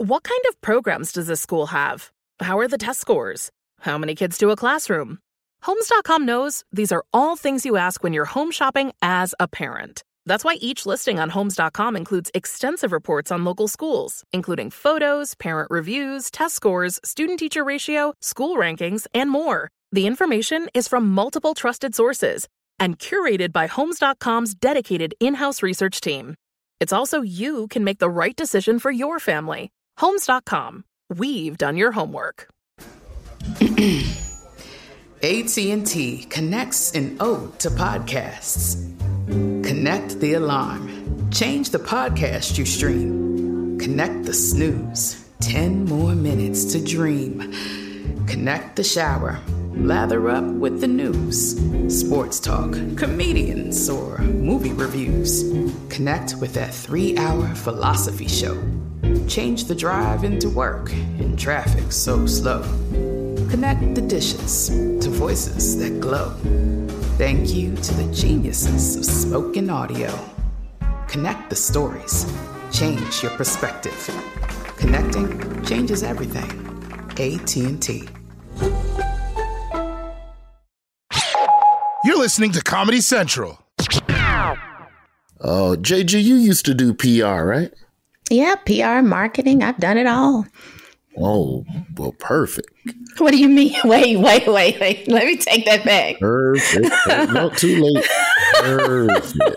What kind of programs does this school have? How are the test scores? How many kids do a classroom? Homes.com knows these are all things you ask when you're home shopping as a parent. That's why each listing on Homes.com includes extensive reports on local schools, including photos, parent reviews, test scores, student-teacher ratio, school rankings, and more. The information is from multiple trusted sources and curated by Homes.com's dedicated in-house research team. It's also you can make the right decision for your family. Homes.com. We've done your homework. AT&T connects an ode to podcasts. Connect the alarm. Change the podcast you stream. Connect the snooze. 10 more minutes to dream. Connect the shower. Lather up with the news. Sports talk, comedians, or movie reviews. Connect with that 3-hour philosophy show. Change the drive into work in traffic so slow. Connect the dishes to voices that glow. Thank you to the geniuses of spoken audio. Connect the stories. Change your perspective. Connecting changes everything. AT&T. You're listening to Comedy Central. Oh, JG, you used to do PR, right? Yeah, PR, marketing. I've done it all. Oh, well, perfect. What do you mean? Wait. Let me take that back. Perfect. No, too late. Perfect.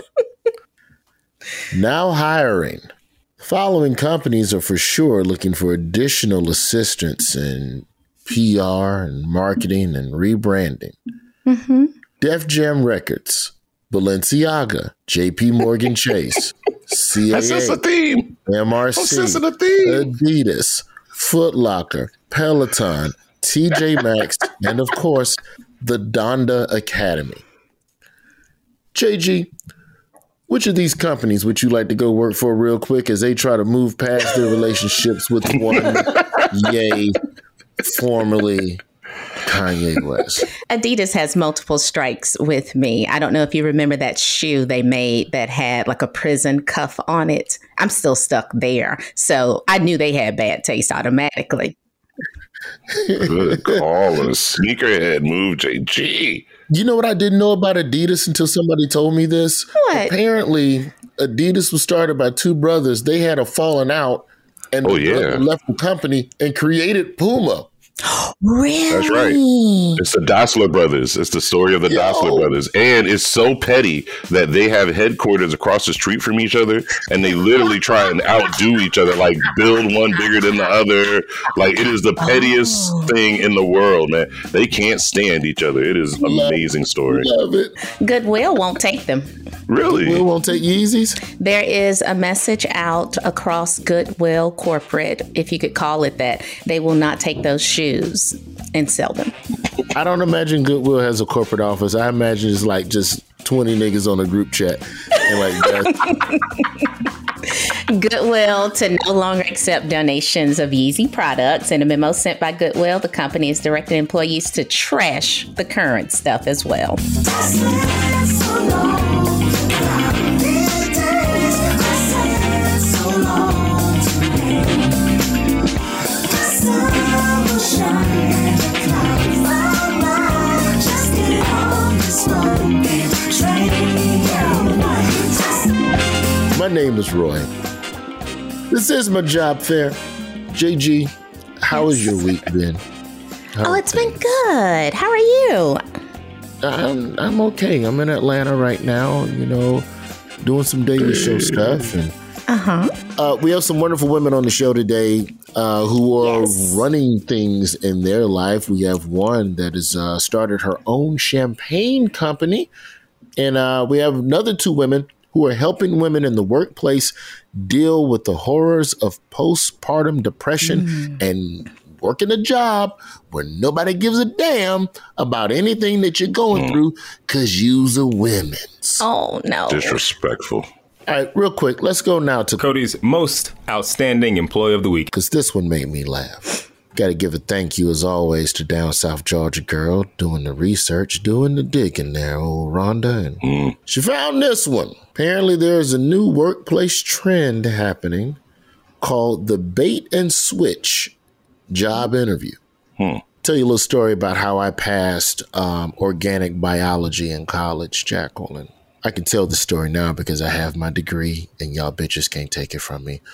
Now hiring. Following companies are for sure looking for additional assistance in PR and marketing and rebranding. Mm-hmm. Def Jam Records, Balenciaga, JP Morgan Chase, CAA, That's just a theme. MRC, That's a theme. Adidas, Foot Locker, Peloton, TJ Maxx, and of course, the Donda Academy. JG, which of these companies would you like to go work for real quick as they try to move past their relationships with one Ye, formerly Kanye West? Adidas has multiple strikes with me. I don't know if you remember that shoe they made that had like a prison cuff on it. I'm still stuck there. So I knew they had bad taste automatically. Good call. A sneakerhead move, JG. You know what I didn't know about Adidas until somebody told me this? What? Apparently, Adidas was started by two brothers. They had a falling out and left the company and created Puma. Really? That's right. It's the Dassler brothers. It's the story of the Dassler brothers. And it's so petty that they have headquarters across the street from each other and they literally try and outdo each other, like build one bigger than the other. Like it is the pettiest thing in the world, man. They can't stand each other. It is an amazing story. Love it. Goodwill won't take them. Really? Goodwill won't take Yeezys? There is a message out across Goodwill corporate, if you could call it that. They will not take those shoes and sell them. I don't imagine Goodwill has a corporate office. I imagine it's like just 20 niggas on a group chat. And like Goodwill to no longer accept donations of Yeezy products. In a memo sent by Goodwill, the company has directed employees to trash the current stuff as well. My name is Roy. This is my job fair. JG, how has your week been? It's been good. How are you? I'm okay. I'm in Atlanta right now, doing some daily show stuff. And we have some wonderful women on the show today who are running things in their life. We have one that has started her own champagne company. And we have another two women who are helping women in the workplace deal with the horrors of postpartum depression and working a job where nobody gives a damn about anything that you're going through because you's a women. Oh, no. Disrespectful. All right, real quick, let's go now to Cody's most outstanding employee of the week. Because this one made me laugh. Got to give a thank you, as always, to Down South Georgia girl doing the research, doing the digging there, old Rhonda. And she found this one. Apparently, there's a new workplace trend happening called the Bait and Switch job interview. Tell you a little story about how I passed organic biology in college, Jacqueline. I can tell the story now because I have my degree and y'all bitches can't take it from me.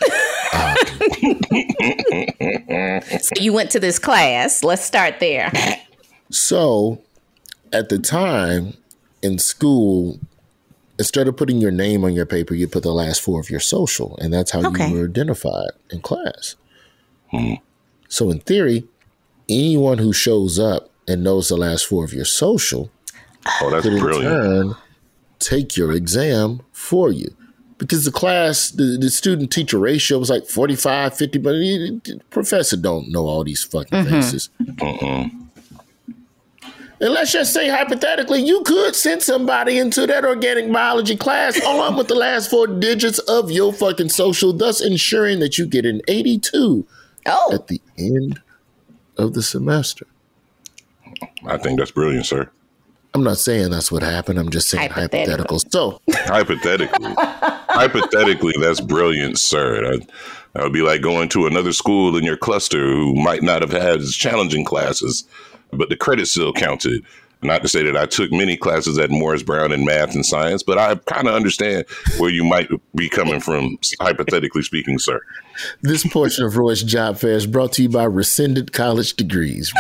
So you went to this class. Let's start there. So at the time in school, instead of putting your name on your paper, you put the last four of your social, and that's how you were identified in class. So in theory, anyone who shows up and knows the last four of your social that's could in brilliant. turn take your exam for you. Because the class, the student-teacher ratio was like 45, 50, but the professor don't know all these fucking faces. And let's just say, hypothetically, you could send somebody into that organic biology class along with the last four digits of your fucking social, thus ensuring that you get an 82 at the end of the semester. I think that's brilliant, sir. I'm not saying that's what happened. I'm just saying hypothetical. So hypothetically, that's brilliant, sir. That would be like going to another school in your cluster who might not have had as challenging classes, but the credit still counted. Not to say that I took many classes at Morris Brown in math and science, but I kind of understand where you might be coming from, hypothetically speaking, sir. This portion of Roy's Job Fair is brought to you by Rescinded College Degrees.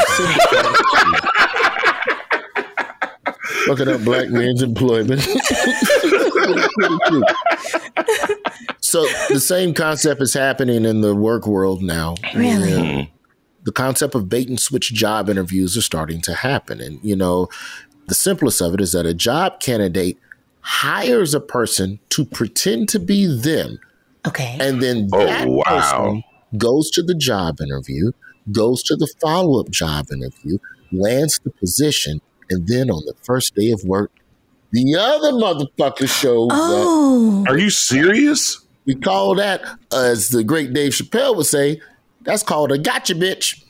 Fucking up black men's employment. So the same concept is happening in the work world now. Really? The concept of bait and switch job interviews are starting to happen. And, you know, the simplest of it is that a job candidate hires a person to pretend to be them. Okay. And then that person goes to the job interview, goes to the follow-up job interview, lands the position, and then on the first day of work, the other motherfucker shows up. Are you serious? We call that, as the great Dave Chappelle would say, that's called a gotcha, bitch.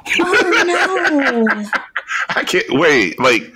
Oh, no. I can't wait. Like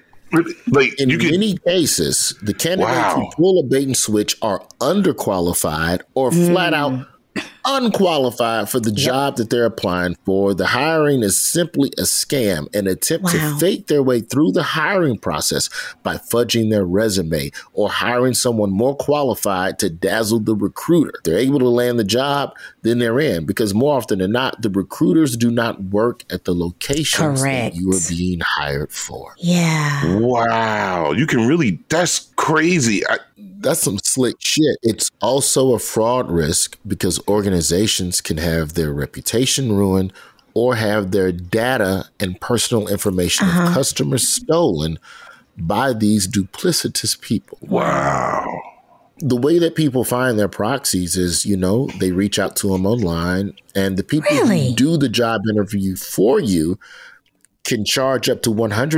in many cases, the candidates who pull a bait and switch are underqualified or flat out unqualified for the job that they're applying for. The hiring is simply a scam, an attempt to fake their way through the hiring process by fudging their resume or hiring someone more qualified to dazzle the recruiter. If they're able to land the job, then they're in, because more often than not, the recruiters do not work at the locations that you are being hired for. Yeah. Wow. You can really, that's crazy. That's some slick shit. It's also a fraud risk because organizations can have their reputation ruined or have their data and personal information of customers stolen by these duplicitous people. Wow. The way that people find their proxies is, you know, they reach out to them online, and the people who do the job interview for you can charge up to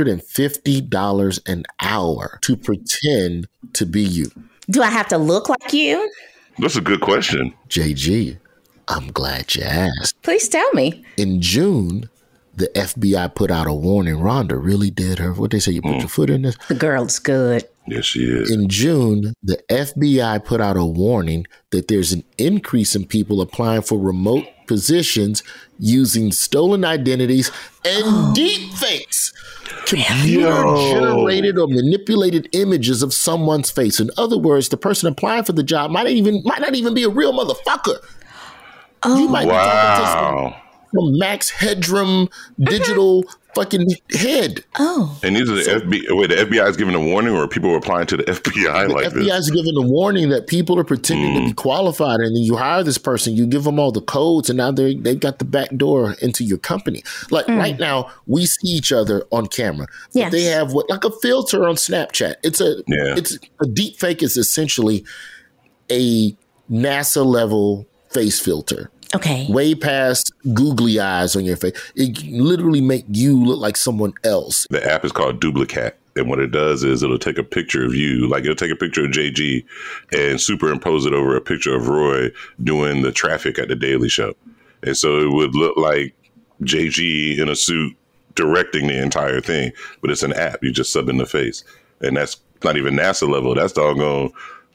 $150 an hour to pretend to be you. Do I have to look like you? That's a good question. JG, I'm glad you asked. Please tell me. In June, the FBI put out a warning. Rhonda really did her. What they say, you put your foot in this? The girl's good. Yes, she is. In June, the FBI put out a warning that there's an increase in people applying for remote positions using stolen identities and deep fakes. Computer-generated or manipulated images of someone's face. In other words, the person applying for the job might not even be a real motherfucker. You might be talking to some Max Headroom digital fucking head. And these are the FBI. Wait, the FBI is giving a warning, or people are applying to the FBI like this? The FBI is giving a warning that people are pretending to be qualified, and then you hire this person, you give them all the codes, and now they've got the back door into your company. Like right now, we see each other on camera. Yes. They have like a filter on Snapchat. It's a deep fake is essentially a NASA level face filter. Okay. Way past googly eyes on your face. It literally make you look like someone else. The app is called Duplicat. And what it does is it'll take a picture of you, like it'll take a picture of JG and superimpose it over a picture of Roy doing the traffic at the Daily Show. And so it would look like JG in a suit directing the entire thing. But it's an app. You just sub in the face. And that's not even NASA level. That's doggone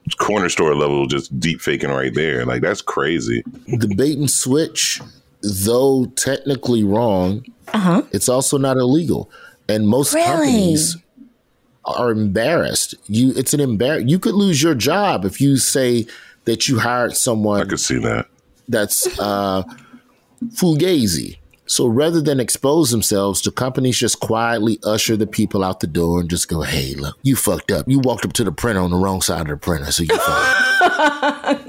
corner store level, just deep faking right there. Like, that's crazy. The bait and switch, though technically wrong, it's also not illegal. And most companies are embarrassed. It's an embarrassment. You could lose your job if you say that you hired someone. I could see that. That's fugazi. So rather than expose themselves, the companies just quietly usher the people out the door and just go, hey, look, you fucked up. You walked up to the printer on the wrong side of the printer, so you fucked.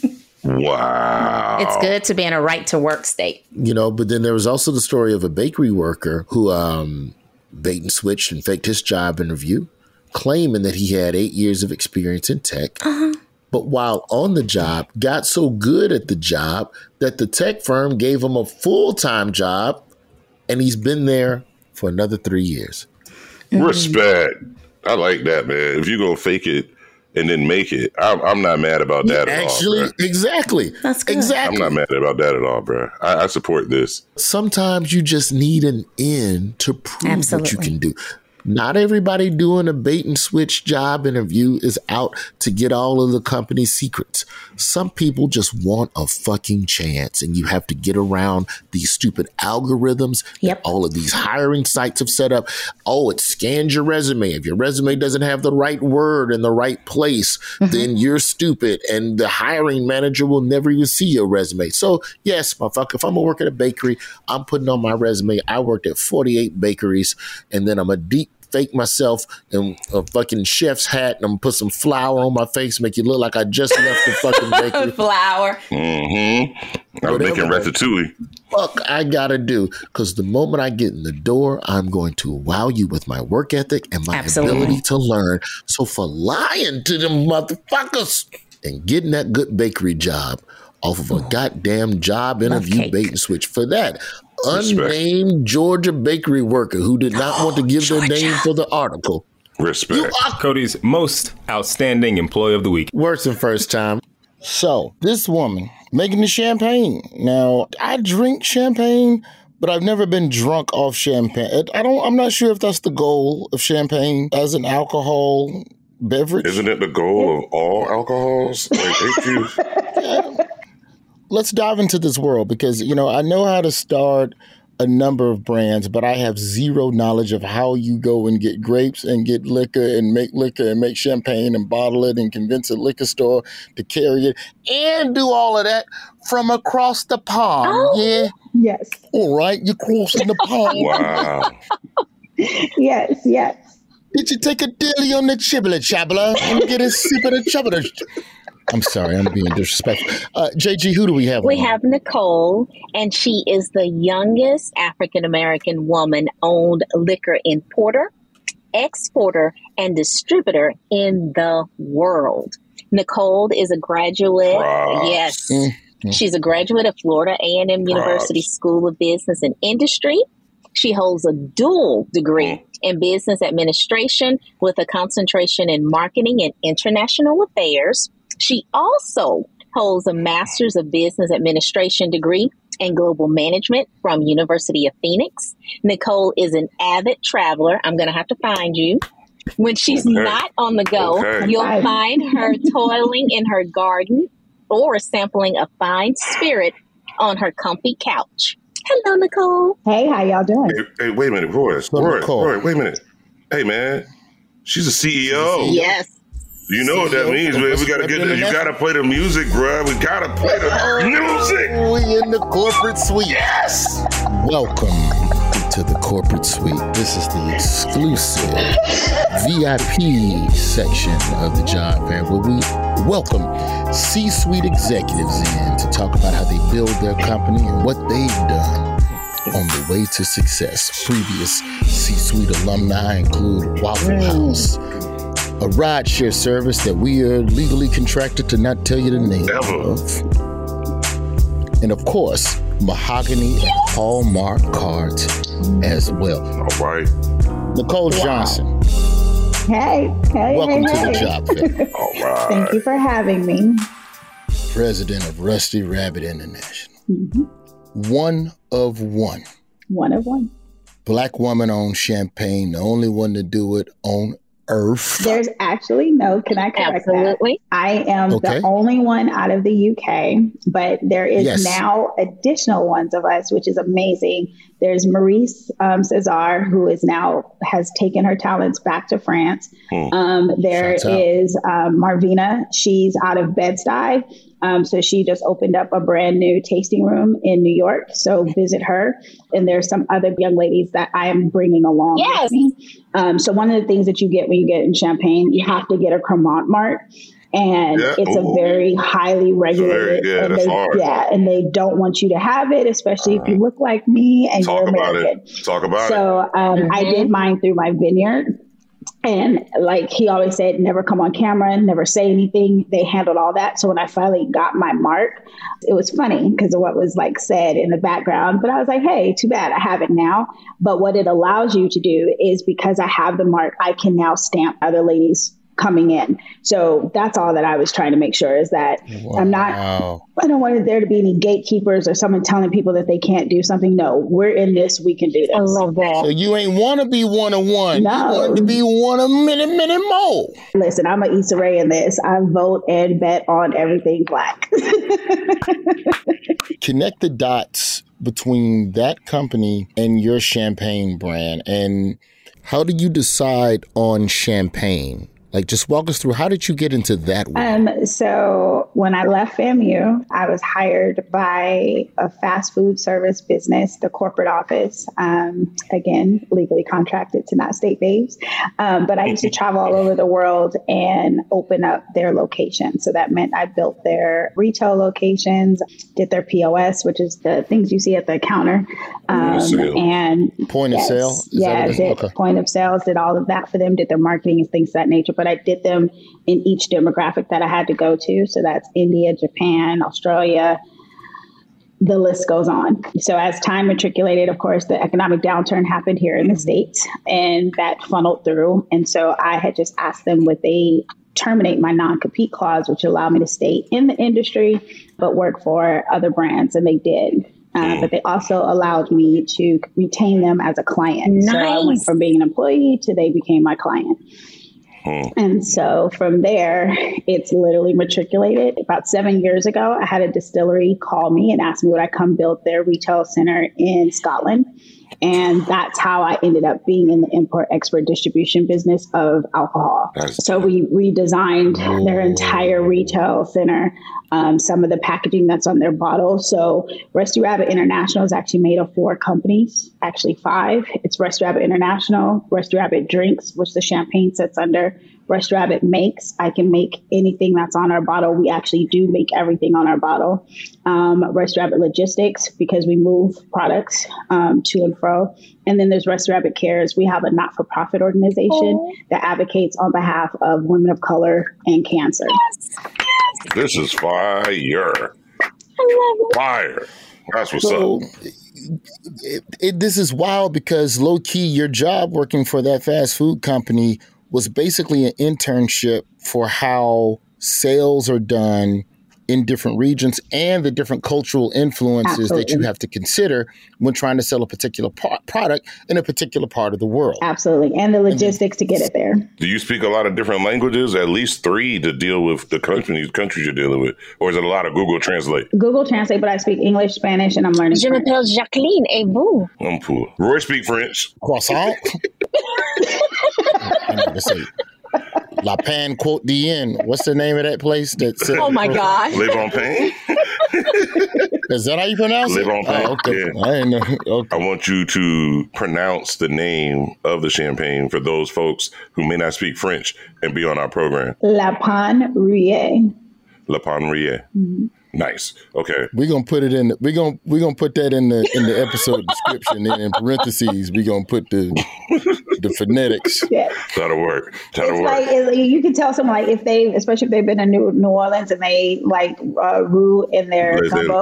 Wow. It's good to be in a right to work state. You know, but then there was also the story of a bakery worker who bait and switched and faked his job interview, claiming that he had 8 years of experience in tech. But while on the job, got so good at the job that the tech firm gave him a full-time job, and he's been there for another 3 years. Respect. I like that, man. If you go fake it and then make it, I'm not mad about that at all. Actually, exactly. That's good. Exactly. I'm not mad about that at all, bro. I support this. Sometimes you just need an end to prove what you can do. Not everybody doing a bait and switch job interview is out to get all of the company's secrets. Some people just want a fucking chance, and you have to get around these stupid algorithms that all of these hiring sites have set up. Oh, it scans your resume. If your resume doesn't have the right word in the right place, then you're stupid, and the hiring manager will never even see your resume. So, yes, motherfucker, if I'm going to work at a bakery, I'm putting on my resume, I worked at 48 bakeries, and then I'm a deep fake myself in a fucking chef's hat, and I'm gonna put some flour on my face, make it look like I just left the fucking bakery. Flour. I was making ratatouille. Fuck I gotta do, because the moment I get in the door, I'm going to wow you with my work ethic and my ability to learn. So for lying to them motherfuckers and getting that good bakery job off of a goddamn job interview bait and switch for that unnamed Georgia bakery worker who did not want to give their name for the article. Respect. Cody's most outstanding employee of the week. Worse than first time. So this woman making the champagne. Now, I drink champagne, but I've never been drunk off champagne. I'm not sure if that's the goal of champagne as an alcohol beverage. Isn't it the goal of all alcohols? Let's dive into this world because, you know, I know how to start a number of brands, but I have zero knowledge of how you go and get grapes and get liquor and make champagne and bottle it and convince a liquor store to carry it and do all of that from across the pond. Oh, yeah. Yes. All right. You're crossing the pond. Wow. Yes. Did you take a dilly on the chibbler chabbler and get a sip of the chubbler? I'm sorry, I'm being disrespectful. JG, who do we have? We have Nicole, and she is the youngest African-American woman-owned liquor importer, exporter, and distributor in the world. Nicole is a graduate. Yes. She's a graduate of Florida A&M University School of Business and Industry. She holds a dual degree in business administration with a concentration in marketing and international affairs. She also holds a master's of business administration degree in global management from University of Phoenix. Nicole is an avid traveler. I'm going to have to find you. When she's not on the go, you'll find her toiling in her garden or sampling a fine spirit on her comfy couch. Hello, Nicole. Hey, how y'all doing? Hey, wait a minute, Roy, wait a minute. Hey, man, she's a CEO. Yes. You know what that means, man. You gotta play the music, bro. We gotta play the music. We in the corporate suite. Yes. Welcome to the corporate suite. This is the exclusive VIP section of the job fair where we welcome C-suite executives in to talk about how they build their company and what they've done on the way to success. Previous C-suite alumni include Waffle House, a rideshare service that we are legally contracted to not tell you the name of. And of course, Mahogany and Hallmark cards as well. All right. Nicole Johnson. Hey. Welcome to the job fair. All right. Thank you for having me. President of Rusty Rabbit International. One of one. One of one. Black woman owned champagne, the only one to do it on Earth? There's actually no, can I correct Absolutely. that? I am the only one out of the UK, but there is now additional ones of us, which is amazing. There's Maurice Cesar, who has taken her talents back to France. There is Marvina. She's out of Bed-Stuy. So she just opened up a brand new tasting room in New York. So visit her. And there's some other young ladies that I am bringing along with me. So one of the things that you get when you get in Champagne, you have to get a Cremant mark. And it's a very highly regulated. And they don't want you to have it, especially if you look like me and you're American. Talk about it. So I did mine through my vineyard. And like he always said, never come on camera, never say anything. They handled all that. So when I finally got my mark, it was funny because of what was like said in the background. But I was like, hey, too bad I have it now. But what it allows you to do is because I have the mark, I can now stamp other ladies coming in. So that's all that I was trying to make sure is that I don't want there to be any gatekeepers or someone telling people that they can't do something. No, we're in this. We can do this. I love that. So you ain't want to be one-on-one. No. You want to be one a minute more. Listen, I'm an Issa Rae in this. I vote and bet on everything Black. Connect the dots between that company and your champagne brand. And how do you decide on champagne? Like, just walk us through, how did you get into that world? So when I left FAMU, I was hired by a fast food service business, the corporate office, again, legally contracted to not state names. But I used to travel all over the world and open up their locations. So that meant I built their retail locations, did their POS, which is the things you see at the counter. And point of sale? Point of sales, did all of that for them, did their marketing and things of that nature. But I did them in each demographic that I had to go to. So that's India, Japan, Australia, the list goes on. So as time matriculated, of course, the economic downturn happened here in the States and that funneled through. And so I had just asked them would they terminate my non-compete clause, which allowed me to stay in the industry, but work for other brands. And they did. But they also allowed me to retain them as a client. Nice. So I went from being an employee to they became my client. And so from there, it's literally matriculated. About 7 years ago, I had a distillery call me and ask me would I come build their retail center in Scotland. And that's how I ended up being in the import-export distribution business of alcohol. So we redesigned their entire retail center, some of the packaging that's on their bottles. So Rusty Rabbit International is actually made of 4 companies, actually 5. It's Rusty Rabbit International, Rusty Rabbit Drinks, which the champagne sits under. Rusty Rabbit Makes. I can make anything that's on our bottle. We actually do make everything on our bottle. Rusty Rabbit Logistics, because we move products to and fro. And then there's Rusty Rabbit Cares. We have a not-for-profit organization that advocates on behalf of women of color and cancer. This is fire. I love it. Fire. That's what's up. This is wild because low-key, your job working for that fast food company was basically an internship for how sales are done in different regions and the different cultural influences that you have to consider when trying to sell a particular product in a particular part of the world. Absolutely. And the logistics to get it there. Do you speak a lot of different languages? At least 3 to deal with the countries you're dealing with? Or is it a lot of Google Translate? Google Translate, but I speak English, Spanish, and I'm learning Je m'appelle Jacqueline, et vous? I'm poor. Roy speak French. Croissant? I never say La Pan Côte d'Ivoire. What's the name of that place? Oh my God. Le Bon Pain? Is that how you pronounce it? Le Bon Pain. Oh, okay. Yeah. I didn't know. Okay. I want you to pronounce the name of the champagne for those folks who may not speak French and be on our program. La Pan Rie. La Pan Rie. Mm-hmm. Nice. Okay. We're gonna put it in. We're gonna put that in the episode description. And in parentheses, we're gonna put the phonetics. Yeah. That'll work. Like you can tell someone like if they, especially if they've been to New Orleans and they like roux in their gumbo.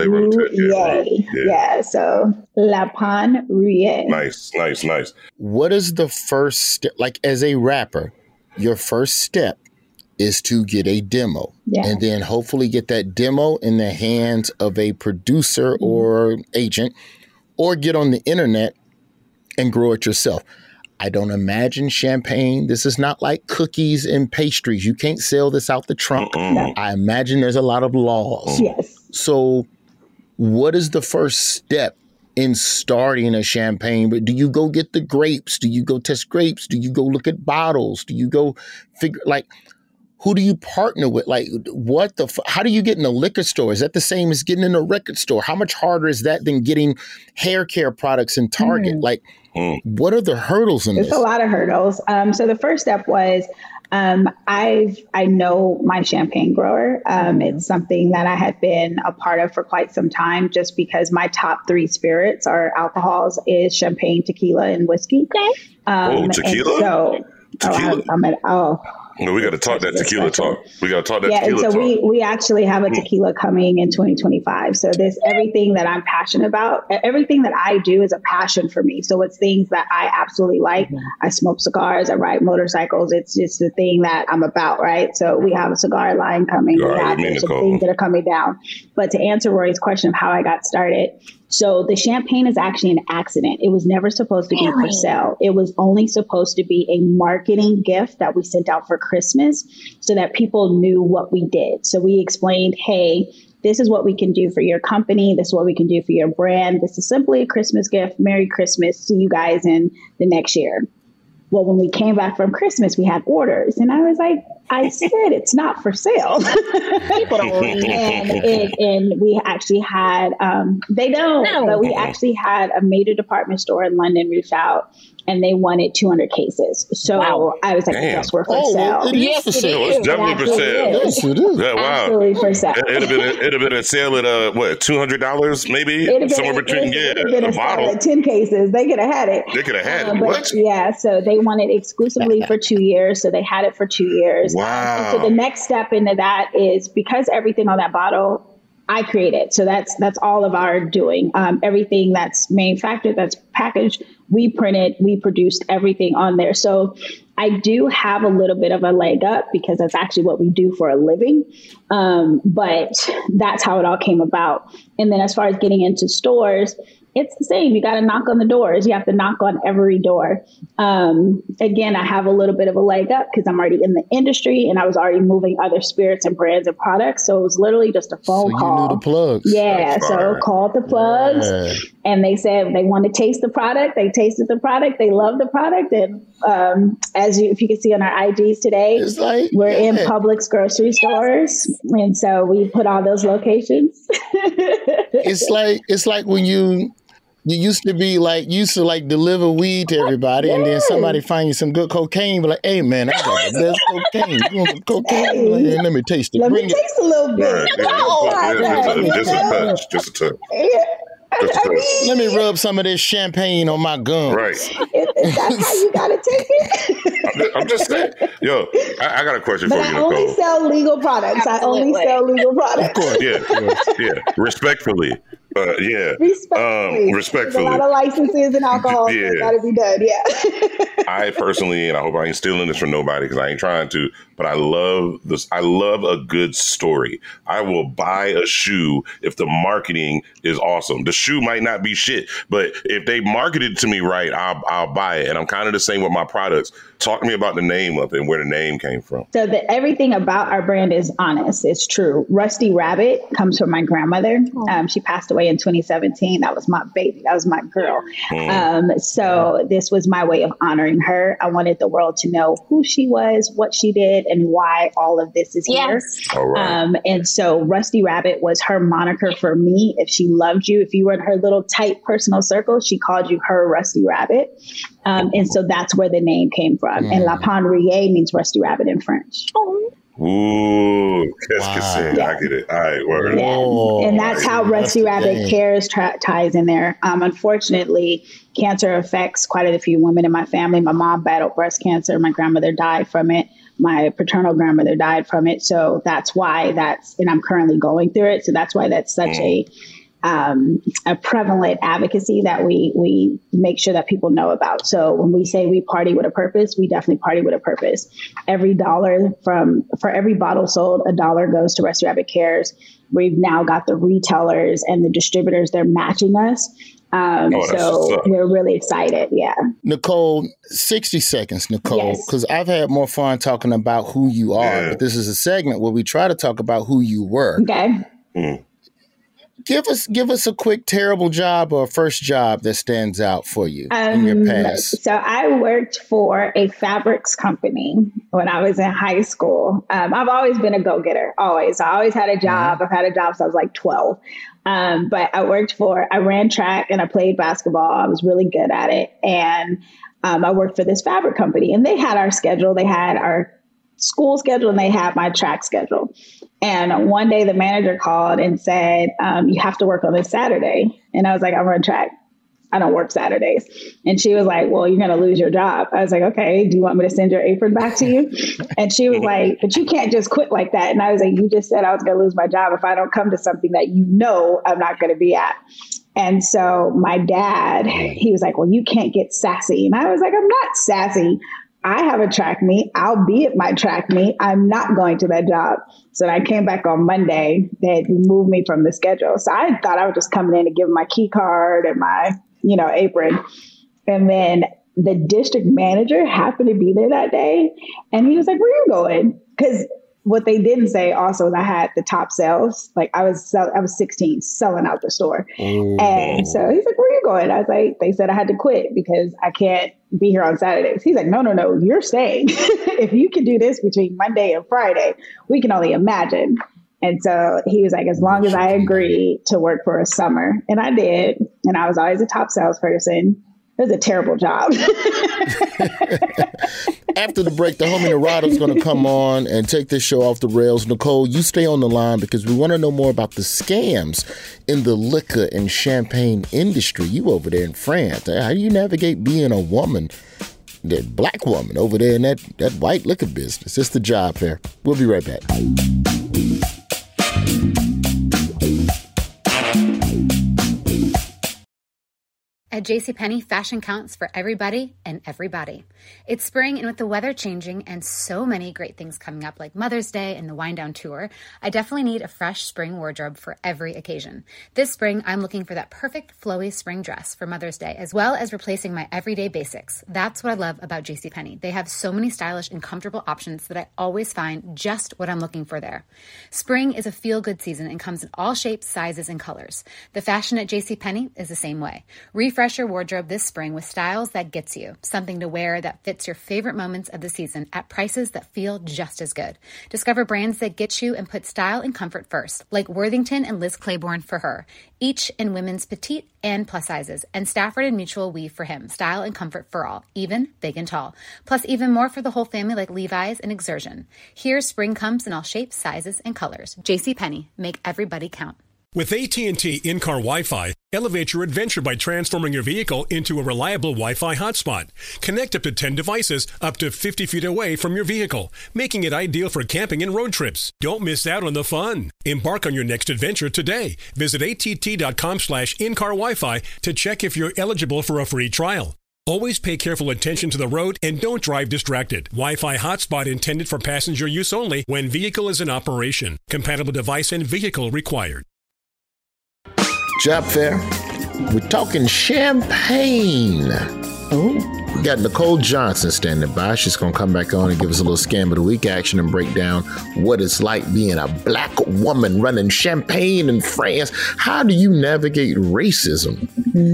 Yeah. So La Pan Rie. Nice. What is the first step? Like as a rapper, your first step is to get a demo and then hopefully get that demo in the hands of a producer or agent or get on the internet and grow it yourself. I don't imagine champagne. This is not like cookies and pastries. You can't sell this out the trunk. I imagine there's a lot of laws. Yes. So what is the first step in starting a champagne? But do you go get the grapes? Do you go test grapes? Do you go look at bottles? Do you go figure, like, who do you partner with? Like, how do you get in a liquor store? Is that the same as getting in a record store? How much harder is that than getting hair care products in Target? Like, what are the hurdles in this? There's a lot of hurdles. So the first step was, I know my champagne grower. It's something that I had been a part of for quite some time, just because my top 3 spirits or alcohols is champagne, tequila, and whiskey. Tequila? Tequila? We got to talk that tequila talk. We got to talk that tequila talk. And so we actually have a tequila coming in 2025. So there's everything that I'm passionate about. Everything that I do is a passion for me. So it's things that I absolutely like. I smoke cigars. I ride motorcycles. It's just the thing that I'm about, right? So we have a cigar line coming. We have some things that are coming down. But to answer Rory's question of how I got started, so the champagne is actually an accident. It was never supposed to be for sale. It was only supposed to be a marketing gift that we sent out for Christmas so that people knew what we did. So we explained, hey, this is what we can do for your company. This is what we can do for your brand. This is simply a Christmas gift. Merry Christmas. See you guys in the next year. Well, when we came back from Christmas, we had orders. And I was like, I said, it's not for sale. People don't read. And we actually had, but we actually had a major department store in London reach out, and they wanted 200 cases. So I was like, yes, we're for sale. Yes, it is. It's definitely for sale. Yes, it is. Yeah, wow. Absolutely for sale. It'd have been a sale at, $200 maybe? Somewhere between, a bottle. At 10 cases. They could have had it. They could have had it. What? Yeah, so they wanted exclusively for 2 years. So they had it for 2 years. Wow. And so the next step into that is, because everything on that bottle I created. So that's all of our doing. Everything that's manufactured, that's packaged, we printed, we produced everything on there. So I do have a little bit of a leg up because that's actually what we do for a living. But that's how it all came about. And then as far as getting into stores, it's the same. You got to knock on the doors. You have to knock on every door. Again, I have a little bit of a leg up because I'm already in the industry and I was already moving other spirits and brands and products. So it was literally just a phone call. You knew the plugs. Yeah. So called the plugs and they said they want to taste the product. They tasted the product. They love the product. And if you can see on our IGs today, we're in Publix grocery stores. And so we put all those locations. It's like when you used to deliver weed to everybody, and then somebody find you some good cocaine, be like, hey man, I got the best cocaine. You want some cocaine? Like, hey, let me taste it. Let me taste a little bit. Just a touch. Let me rub some of this champagne on my gums. Right. That's how you gotta take it. I'm just saying. Yo, I got a question for you, Nicole. I only sell legal products. Of course. Yeah. Respectfully. Respectfully. A lot of licenses and alcohol. Yeah. Got to be done. Yeah. I personally, and I hope I ain't stealing this from nobody because I ain't trying to, but I love this. I love a good story. I will buy a shoe if the marketing is awesome. The shoe might not be shit, but if they market it to me right, I'll buy it. And I'm kind of the same with my products. Talk to me about the name of it and where the name came from. So everything about our brand is honest. It's true. Rusty Rabbit comes from my grandmother. She passed away in 2017. That was my baby. That was my girl. So this was my way of honoring her. I wanted the world to know who she was, what she did, and why all of this is here. All right. And so Rusty Rabbit was her moniker for me. If she loved you, if you were in her little tight personal circle, she called you her Rusty Rabbit. And so that's where the name came from. And La Pannerie means Rusty Rabbit in French. Ooh, qu'est-ce que c'est? I get it. All right, word. Yeah. And that's how Rusty Rabbit Cares ties in there. Unfortunately, cancer affects quite a few women in my family. My mom battled breast cancer. My grandmother died from it. My paternal grandmother died from it. So that's why and I'm currently going through it. So that's why that's such a prevalent advocacy that we make sure that people know about. So when we say we party with a purpose, we definitely party with a purpose. Every dollar for every bottle sold, $1 goes to Rusty Rabbit Cares. We've now got the retailers and the distributors, they're matching us. So we're really excited. Yeah. Nicole, 60 seconds, Nicole, because I've had more fun talking about who you are, but this is a segment where we try to talk about who you were. Okay. Give us a quick terrible job or a first job that stands out for you in your past. So I worked for a fabrics company when I was in high school. I've always been a go-getter, always. I always had a job. I've had a job since I was like 12. But I ran track and I played basketball. I was really good at it. And I worked for this fabric company, and they had our schedule. They had our school schedule and they had my track schedule. And one day the manager called and said, you have to work on this Saturday. And I was like, I run track. I don't work Saturdays. And she was like, well, you're going to lose your job. I was like, okay, do you want me to send your apron back to you? And she was like, but you can't just quit like that. And I was like, you just said I was going to lose my job if I don't come to something that you know I'm not going to be at. And so my dad, he was like, well, you can't get sassy. And I was like, I'm not sassy. I have a track meet. I'll be at my track meet. I'm not going to that job. So I came back on Monday. They had moved me from the schedule. So I thought I was just coming in to give my key card and my, apron. And then the district manager happened to be there that day. And he was like, where are you going? Because what they didn't say also is I had the top sales. Like I was 16 selling out the store. And so he's like, where are you going? I was like, they said I had to quit because I can't be here on Saturdays. He's like, no, you're staying. If you can do this between Monday and Friday, we can only imagine. And so he was like, as long as I agree to work for a summer. And I did. And I was always a top salesperson. It was a terrible job. After the break, the homie Nerado's going to come on and take this show off the rails. Nicole, you stay on the line because we want to know more about the scams in the liquor and champagne industry. You over there in France. How do you navigate being a woman, that black woman over there in that white liquor business? It's the Job Fair. We'll be right back. At JCPenney, fashion counts for everybody and everybody. It's spring, and with the weather changing and so many great things coming up like Mother's Day and the Wind Down Tour, I definitely need a fresh spring wardrobe for every occasion. This spring, I'm looking for that perfect flowy spring dress for Mother's Day, as well as replacing my everyday basics. That's what I love about JCPenney. They have so many stylish and comfortable options that I always find just what I'm looking for there. Spring is a feel-good season and comes in all shapes, sizes, and colors. The fashion at JCPenney is the same way. Refresh your wardrobe this spring with styles that gets you, something to wear that fits your favorite moments of the season at prices that feel just as good. Discover brands that get you and put style and comfort first, like Worthington and Liz Claiborne for her, each in women's petite and plus sizes, and Stafford and Mutual Weave for him, style and comfort for all, even big and tall. Plus even more for the whole family like Levi's and Exertion. Here, spring comes in all shapes, sizes, and colors. JCPenney, make everybody count. With AT&T in-car Wi-Fi, elevate your adventure by transforming your vehicle into a reliable Wi-Fi hotspot. Connect up to 10 devices up to 50 feet away from your vehicle, making it ideal for camping and road trips. Don't miss out on the fun. Embark on your next adventure today. Visit att.com/in-car Wi-Fi to check if you're eligible for a free trial. Always pay careful attention to the road and don't drive distracted. Wi-Fi hotspot intended for passenger use only when vehicle is in operation. Compatible device and vehicle required. Job Fair. We're talking champagne. We got Nicole Johnson standing by. She's going to come back on and give us a little scam of the week action and break down what it's like being a black woman running champagne in France. How do you navigate racism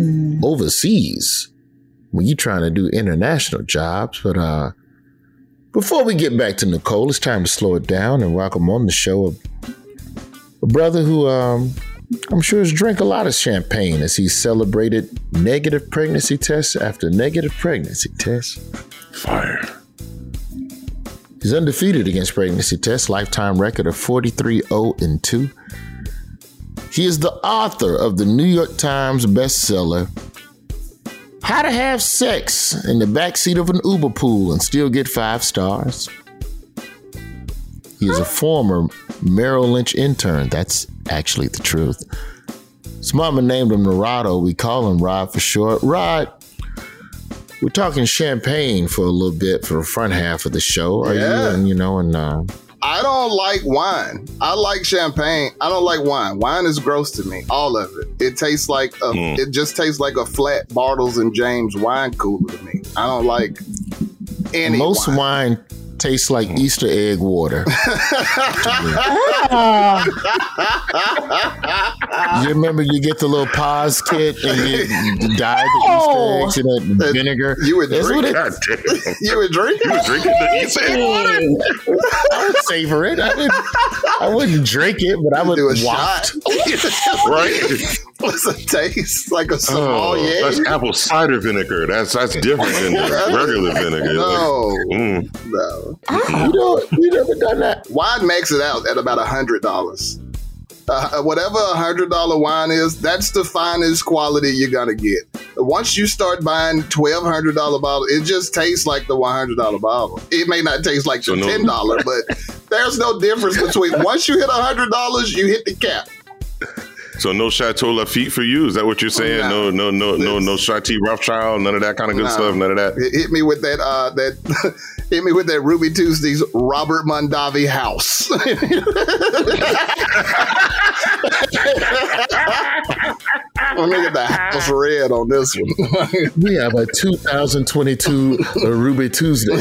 overseas when you're trying to do international jobs? But before we get back to Nicole, it's time to slow it down and welcome on the show a brother who I'm sure has drank a lot of champagne as he celebrated negative pregnancy tests after negative pregnancy tests. Fire. He's undefeated against pregnancy tests, lifetime record of 43-0-2. He is the author of the New York Times bestseller, How to Have Sex in the Backseat of an Uber Pool and Still Get 5 Stars. He is a former Merrill Lynch intern. That's actually the truth. His mama named him Nerado. We call him Rod for short. Rod, we're talking champagne for a little bit for the front half of the show. Are you? And I don't like wine. I like champagne. I don't like wine. Wine is gross to me. All of it. It tastes like it just tastes like a flat Bartles and James wine cooler to me. I don't like any Most wine tastes like Easter egg water. You remember you get the little pause kit and you dye the Easter eggs in that vinegar. You would drink it. You would drink it. You would drink it. The Easter egg water. I would savor it. I wouldn't drink it, but I would do a waft. shot. Right? What's it taste like? A sommelier? That's apple cider vinegar. That's different than regular vinegar. No. No. You never done that. Wine makes it out at about $100. Whatever $100 wine is, that's the finest quality you're gonna get. Once you start buying $1,200 bottle, it just tastes like the $100 bottle. It may not taste like the $10, but there's no difference between. Once you hit $100, you hit the cap. So no Chateau Lafite for you? Is that what you're saying? No Chateau Rothschild, none of that kind of good stuff, none of that. Hit me with that. Hit me with that Ruby Tuesdays Robert Mondavi house. Let me get the house red on this one. We have a 2022 Ruby Tuesday.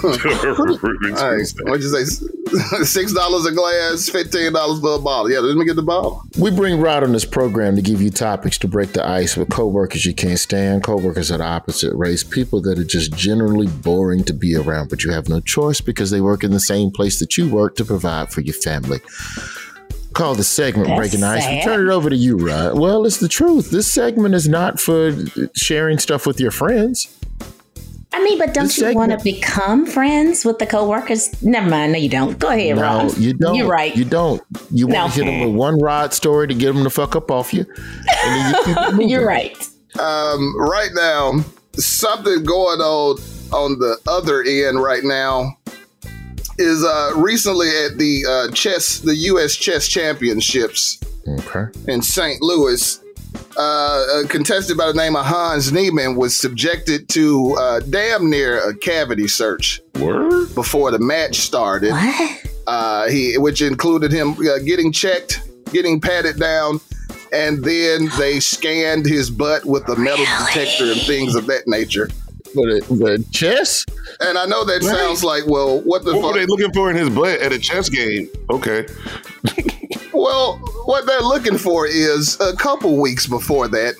What'd you say? $6 a glass, $15 for a bottle. Yeah, let me get the bottle. We bring Rod on this program to give you topics to break the ice with coworkers you can't stand, coworkers of the opposite race, people that are just generally boring to be around, but you have no choice because they work in the same place that you work to provide for your family. Call the segment Breaking the Ice. We turn it over to you, Rod. Well, it's the truth. This segment is not for sharing stuff with your friends. I mean, but don't you want to become friends with the coworkers? Never mind. No, you don't. Go ahead, Rod. No, you don't. You're right. You don't. You want to hit them with one Rod story to get them to fuck up off you. And then you keep moving. You're right. Right now, something going on the other end right now is recently at the U.S. Chess Championships in St. Louis. A contestant by the name of Hans Niemann was subjected to damn near a cavity search before the match started. What? Which included him getting checked, getting patted down, and then they scanned his butt with a metal detector and things of that nature. The chess? And I know that sounds like, well, what the fuck? What were they looking for in his butt at a chess game? Okay. Well, what they're looking for is a couple weeks before that,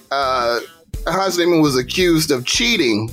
Hans Niemann was accused of cheating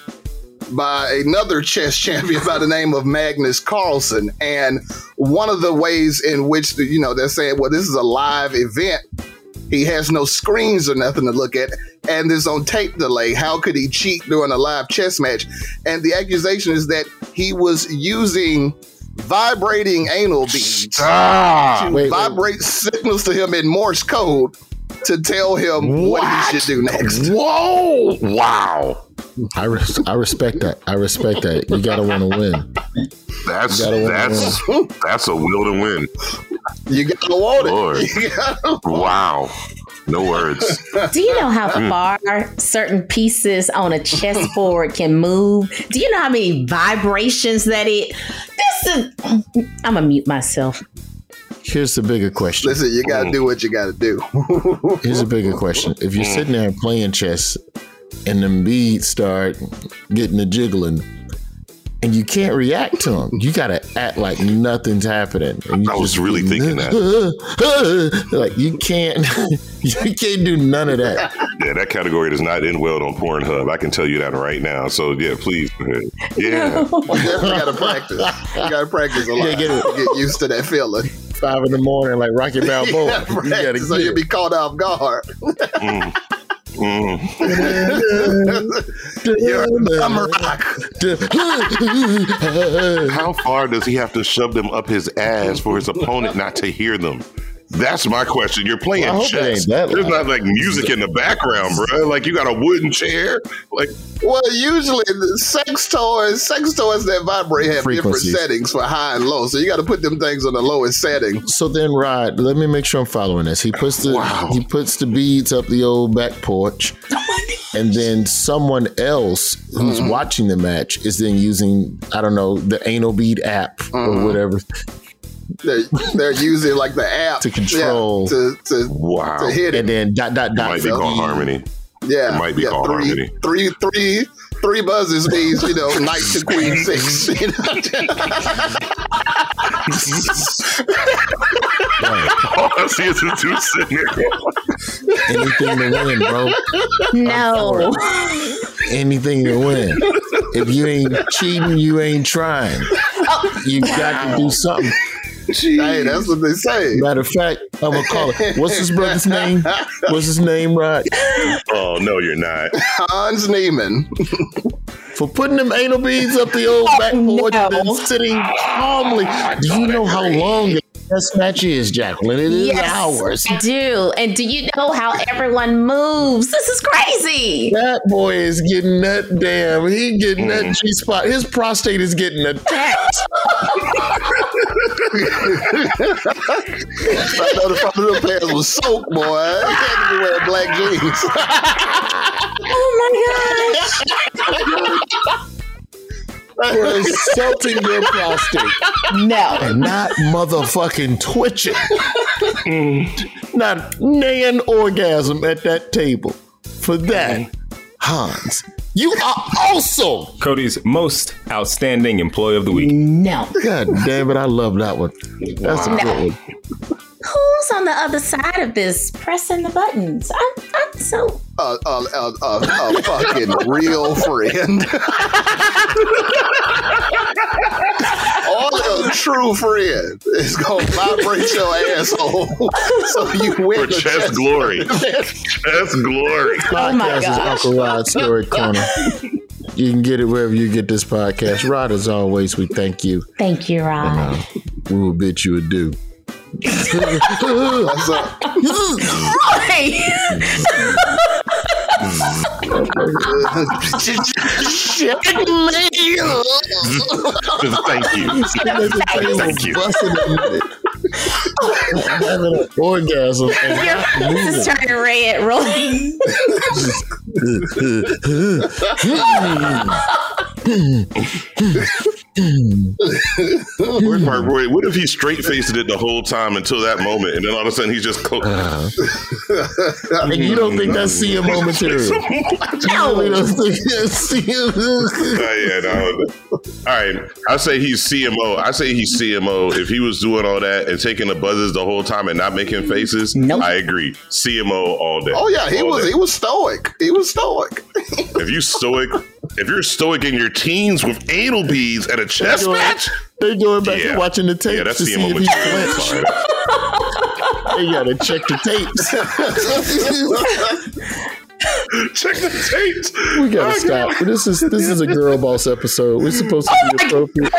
by another chess champion by the name of Magnus Carlsen. And one of the ways in which, they're saying, well, this is a live event. He has no screens or nothing to look at, and there's on tape delay. How could he cheat during a live chess match? And the accusation is that he was using vibrating anal beads to vibrate signals to him in Morse code to tell him what he should do next. Whoa! Wow. I respect that. I respect that. You gotta want to win. That's a will to win. You gotta want Lord. it. Wow. No words. Do you know how far certain pieces on a chessboard can move? Do you know how many vibrations that I'm gonna mute myself. Here's the bigger question. Listen, you gotta do what you gotta do. Here's a bigger question. If you're sitting there playing chess and the beads start getting the jiggling and you can't react to them, you gotta act like nothing's happening. And you I was really thinking that. Like you can't do none of that. Yeah, that category does not end well on Pornhub. I can tell you that right now. So yeah, please. Yeah. You definitely gotta practice. You gotta practice a lot. Get used to that feeling. 5 a.m, like Rocky Balboa. So you'll be caught off guard. You're a rock. How far does he have to shove them up his ass for his opponent not to hear them? That's my question. You're playing chess. There's not like music in the background, bro. Like you got a wooden chair. Like, well, usually the sex toys that vibrate have different settings for high and low. So you got to put them things on the lowest setting. So then, Rod, let me make sure I'm following this. He puts the beads up the old back porch. Oh my and then someone else who's watching the match is then using, I don't know, the anal bead app or whatever. They're using like the app to control to hit it, and then ... Might be called Harmony. Yeah, it might be called Harmony. Three buzzes means, knight to queen 6. All I see is the two sitting there. Anything to win, bro. No. Anything to win. If you ain't cheating, you ain't trying. You got to do something. Hey, that's what they say. Matter of fact, I'm going to call it. What's his brother's name? What's his name, Rod? Oh, no, you're not. Hans Niemann. For putting them anal beads up the old backboard and sitting calmly. Do you know how long this match is, Jacqueline? It is hours. I do. And do you know how everyone moves? This is crazy. That boy is getting that he getting that G-spot. His prostate is getting attacked. I know the front of the pants was soaked, boy. He had to be wearing black jeans. Oh my gosh. For insulting your prostate. No. And not motherfucking twitching. Not naying orgasm at that table. For that, Hans, you are also Cody's most outstanding employee of the week. No. God damn it, I love that one. That's a good one. Who's on the other side of this pressing the buttons? I'm so... A fucking real friend. A true friend is going to vibrate your asshole so you win for chest glory. Chest glory. Oh my Podcast is gosh. Uncle Rod's Story Corner. You can get it wherever you get this podcast. Rod, as always, we thank you. Thank you, Rod. And, we will bid you adieu. What's up? Right. Thank you. Thank you. Having an orgasm. Your face is turning red, rolling. Where's Mark Roy? What if he straight faced it the whole time until that moment, and then all of a sudden he's just and you don't think that's CMO material? No. You don't think that's CMO? No. All right, I say he's CMO. If he was doing all that and taking the buzzes the whole time and not making faces, nope. I agree. CMO all day. Oh yeah, he was stoic. He was stoic. If you're stoic in your teens with anal beads at a chess match, they going back and watching the tapes that's to see CMO if he flinched. They gotta check the tapes. Check the tapes. We gotta stop. This is a girl boss episode. We're supposed to be appropriate.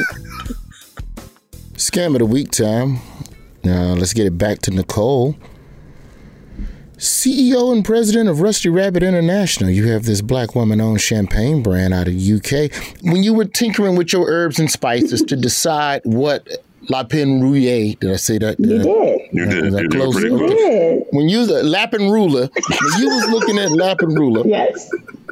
Scam of the week time. Now let's get it back to Nicole. CEO and president of Rusty Rabbit International. You have this black woman-owned champagne brand out of UK. When you were tinkering with your herbs and spices to decide what Lapin Rouillé, did I say that? You did. You did. You did. When you was a Lapin Ruler, when you was looking at Lapin Ruler, yes.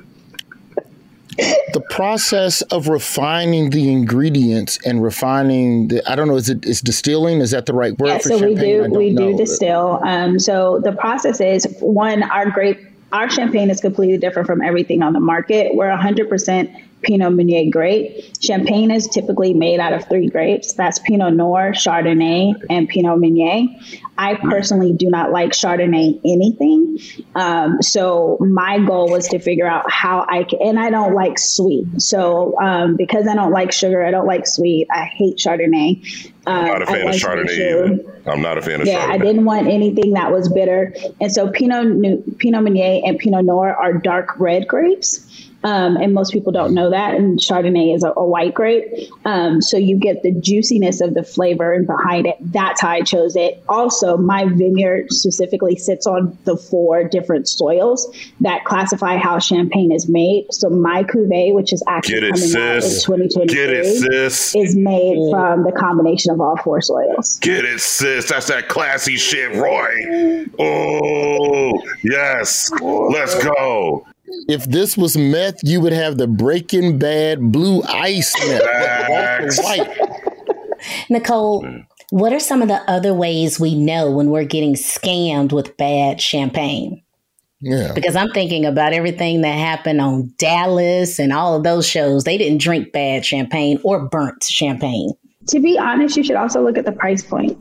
The process of refining the ingredients and refining I don't know, is distilling? Is that the right word for champagne? We do distill. So the process is, one, our champagne is completely different from everything on the market. We're 100% Pinot Meunier grape. Champagne is typically made out of 3 grapes. That's Pinot Noir, Chardonnay, and Pinot Meunier. I personally do not like Chardonnay anything. So my goal was to figure out how and I don't like sweet. So because I don't like sugar, I don't like sweet, I hate Chardonnay. I'm not a fan of Chardonnay either. I'm not a fan of Chardonnay. Yeah, I didn't want anything that was bitter. And so Pinot Meunier and Pinot Noir are dark red grapes. And most people don't know that. And Chardonnay is a white grape. So you get the juiciness of the flavor and behind it. That's how I chose it. Also, my vineyard specifically sits on the 4 different soils that classify how champagne is made. So my cuvee, which is actually coming out in 2023, is made from the combination of of all 4 soils. Get it, sis. That's that classy shit, Roy. Oh, yes. Let's go. If this was meth, you would have the Breaking Bad blue ice meth. White. Nicole, what are some of the other ways we know when we're getting scammed with bad champagne? Yeah. Because I'm thinking about everything that happened on Dallas and all of those shows. They didn't drink bad champagne or burnt champagne. To be honest, you should also look at the price point.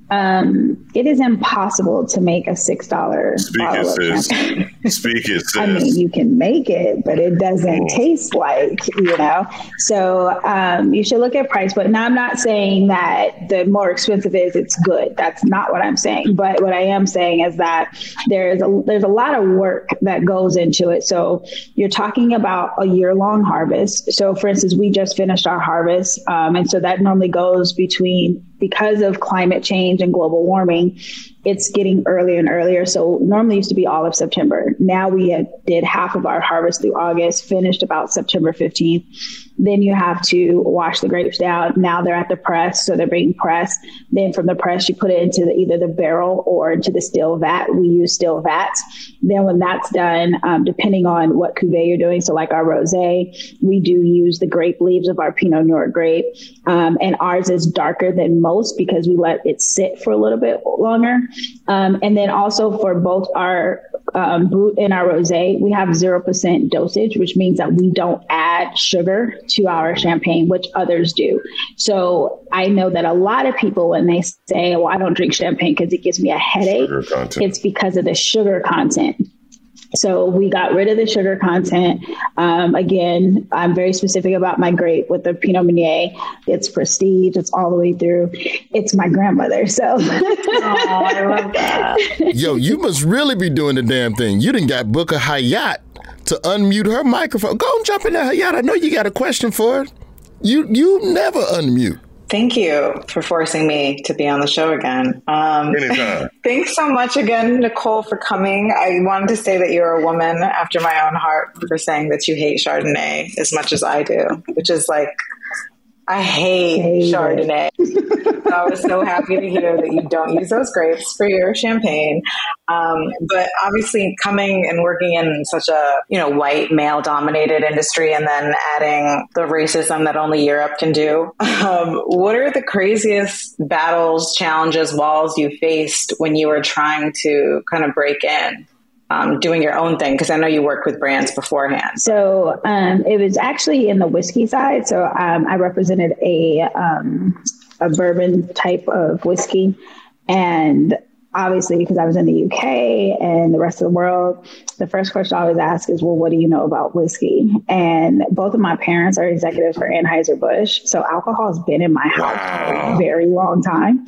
It is impossible to make a $6 bottle of champagne. Speak it, sis. I mean, you can make it, but it doesn't taste like, So you should look at price point. Now, I'm not saying that the more expensive it is, it's good. That's not what I'm saying. But what I am saying is that there's a lot of work that goes into it. So you're talking about a year-long harvest. So, for instance, we just finished our harvest. And so that normally goes because of climate change and global warming, it's getting earlier and earlier. So normally used to be all of September. Now we did half of our harvest through August, finished about September 15th. Then you have to wash the grapes down. Now they're at the press, so they're being pressed. Then from the press, you put it into either the barrel or into the still vat. We use still vats. Then when that's done, depending on what cuvee you're doing, so like our rosé, we do use the grape leaves of our Pinot Noir grape. And ours is darker than most because we let it sit for a little bit longer. And then also for both our Brut and our rosé, we have 0% dosage, which means that we don't add sugar to our champagne, which others do. So I know that a lot of people, when they say, well, I don't drink champagne because it gives me a headache, it's because of the sugar content. So we got rid of the sugar content. Again, I'm very specific about my grape with the Pinot Meunier. It's prestige. It's all the way through. It's my grandmother. So I love that. Yo, you must really be doing the damn thing. You done got Booker Hayat to unmute her microphone. Go and jump in there, Hayat. I know you got a question for it. You never unmute. Thank you for forcing me to be on the show again. Anytime. Thanks so much again, Nicole, for coming. I wanted to say that you're a woman after my own heart for saying that you hate Chardonnay as much as I do, which is like, I hate Chardonnay. So I was so happy to hear that you don't use those grapes for your champagne. But obviously coming and working in such a, white male dominated industry and then adding the racism that only Europe can do. What are the craziest battles, challenges, walls you faced when you were trying to kind of break in? Doing your own thing? Because I know you worked with brands beforehand. So it was actually in the whiskey side. So I represented a bourbon type of whiskey. And obviously, because I was in the UK and the rest of the world, the first question I always ask is, well, what do you know about whiskey? And both of my parents are executives for Anheuser-Busch. So alcohol has been in my house for a very long time.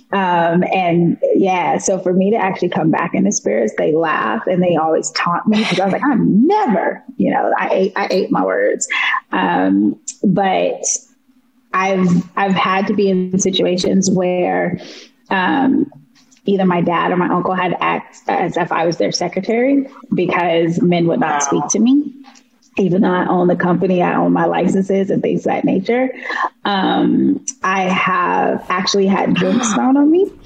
So for me to actually come back into spirits, they laugh and they always taunt me because I was like, I'm never, I ate my words. But I've had to be in situations where, either my dad or my uncle had to act as if I was their secretary because men would not speak to me. Even though I own the company, I own my licenses and things of that nature. I have actually had drinks thrown on me.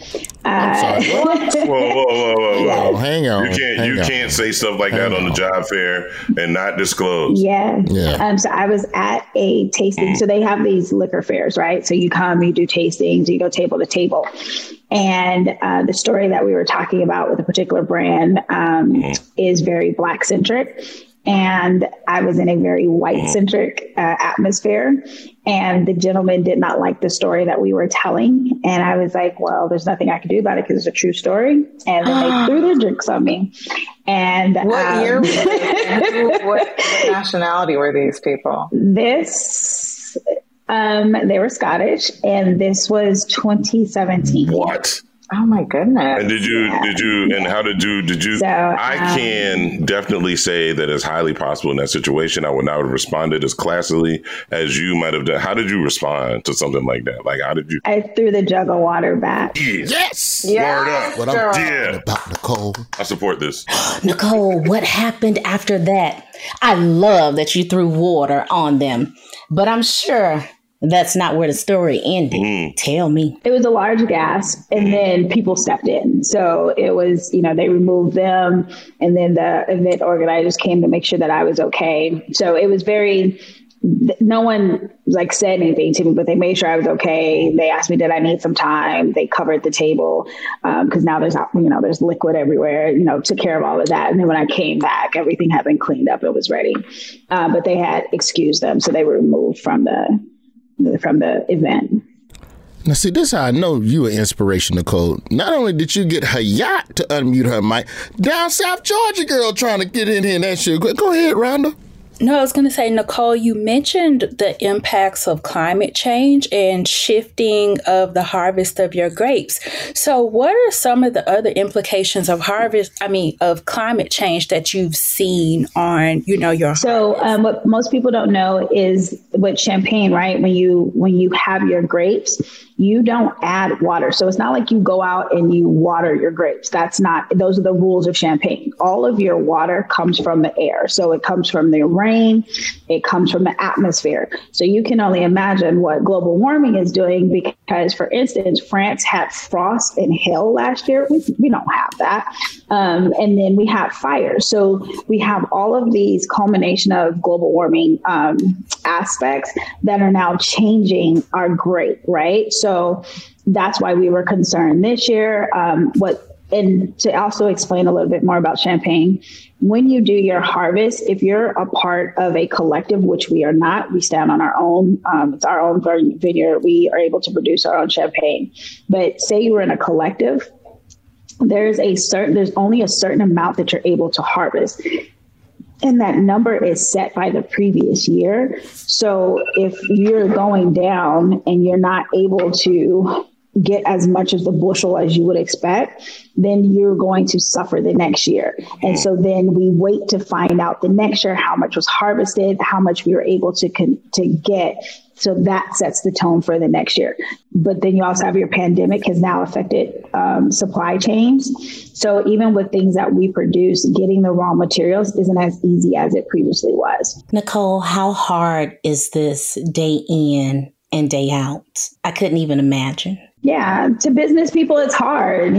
Whoa. Hang on. You can't say stuff like that on the job fair and not disclose. Yeah. So I was at a tasting. So they have these liquor fairs, right? So you come, you do tastings, you go table to table. And the story that we were talking about with a particular brand is very Black centric. And I was in a very white-centric atmosphere. And the gentleman did not like the story that we were telling. And I was like, well, there's nothing I can do about it because it's a true story. And then they threw their drinks on me. And what year? What nationality were these people? They were Scottish. And this was 2017. What? Oh my goodness. And did you, and how did you, So, I can definitely say that it's highly possible in that situation. I would not have responded as classily as you might have done. How did you respond to something like that? Like, how did you? I threw the jug of water back. Yes. Word up. What I'm talking about, Nicole. I support this. Nicole, what happened after that? I love that you threw water on them, but I'm sure That's not where the story ended. Tell me. It was a large gasp, and then people stepped in. So it was, they removed them, and then the event organizers came to make sure that I was okay. So it was no one said anything to me, but they made sure I was okay. They asked me, did I need some time? They covered the table because now there's liquid everywhere, took care of all of that. And then when I came back, everything had been cleaned up. It was ready. But they had excused them. So they were removed from the event. Now, see, this is how I know you an inspiration, Nicole. Not only did you get Hayat to unmute her mic, down South Georgia girl trying to get in here and that shit. Go ahead, Rhonda. No, I was going to say, Nicole, you mentioned the impacts of climate change and shifting of the harvest of your grapes. So what are some of the other implications of of climate change that you've seen on, your harvest? So what most people don't know is with champagne, right? When you have your grapes, you don't add water. So it's not like you go out and you water your grapes. Those are the rules of champagne. All of your water comes from the air. So it comes from the rain, it comes from the atmosphere. So you can only imagine what global warming is doing because, for instance, France had frost and hail last year. We don't have that. And then we have fires. So we have all of these culmination of global warming aspects that are now changing our grape, right? So that's why we were concerned this year. And to also explain a little bit more about champagne, when you do your harvest, if you're a part of a collective, which we are not, we stand on our own, it's our own vineyard, we are able to produce our own champagne. But say you were in a collective, there's only a certain amount that you're able to harvest. And that number is set by the previous year. So if you're going down and you're not able to get as much of the bushel as you would expect, then you're going to suffer the next year. And so then we wait to find out the next year how much was harvested, how much we were able to get. So that sets the tone for the next year. But then you also have your pandemic has now affected supply chains. So even with things that we produce, getting the raw materials isn't as easy as it previously was. Nicole, how hard is this day in and day out? I couldn't even imagine. Yeah, to business people, it's hard,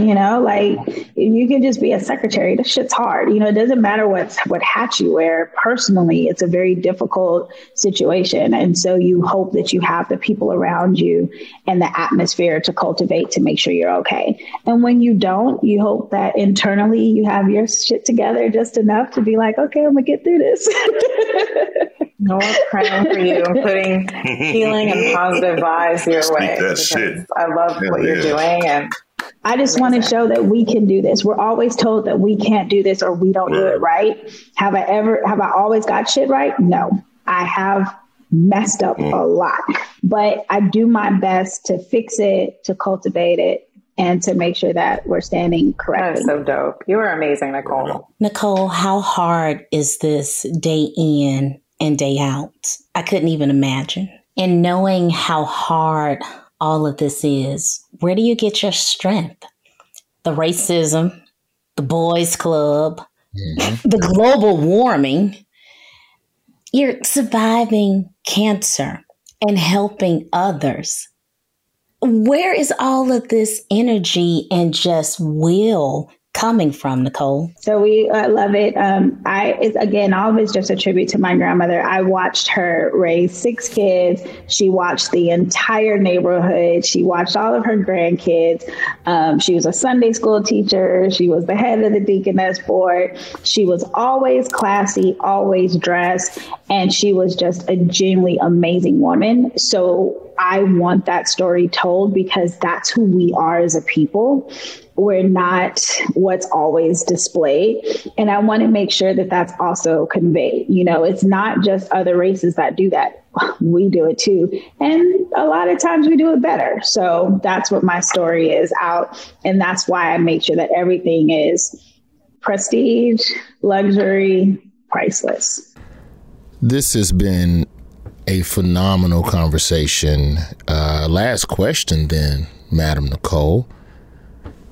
you can just be a secretary. This shit's hard. It doesn't matter what hat you wear. Personally, it's a very difficult situation. And so you hope that you have the people around you and the atmosphere to cultivate to make sure you're okay. And when you don't, you hope that internally you have your shit together just enough to be like, okay, I'm going to get through this. No one's praying for you and putting healing and positive vibes your way. I love what you're doing. And I just want to show that we can do this. We're always told that we can't do this or we don't do it right. Have I always got shit right? No, I have messed up a lot, but I do my best to fix it, to cultivate it, and to make sure that we're standing correctly. That is so dope. You are amazing, Nicole. Nicole, how hard is this day in and day out? I couldn't even imagine. And knowing how hard all of this is, where do you get your strength? The racism, the boys club, the global warming. You're surviving cancer and helping others. Where is all of this energy and just will coming from, Nicole? So we love it. All of it's just a tribute to my grandmother. I watched her raise 6 kids. She watched the entire neighborhood. She watched all of her grandkids. She was a Sunday school teacher. She was the head of the Deaconess board. She was always classy, always dressed, and she was just a genuinely amazing woman. So I want that story told because that's who we are as a people. We're not what's always displayed. And I want to make sure that that's also conveyed. It's not just other races that do that. We do it too. And a lot of times we do it better. So that's what my story is out. And that's why I make sure that everything is prestige, luxury, priceless. This has been a phenomenal conversation. Last question then, Madam Nicole.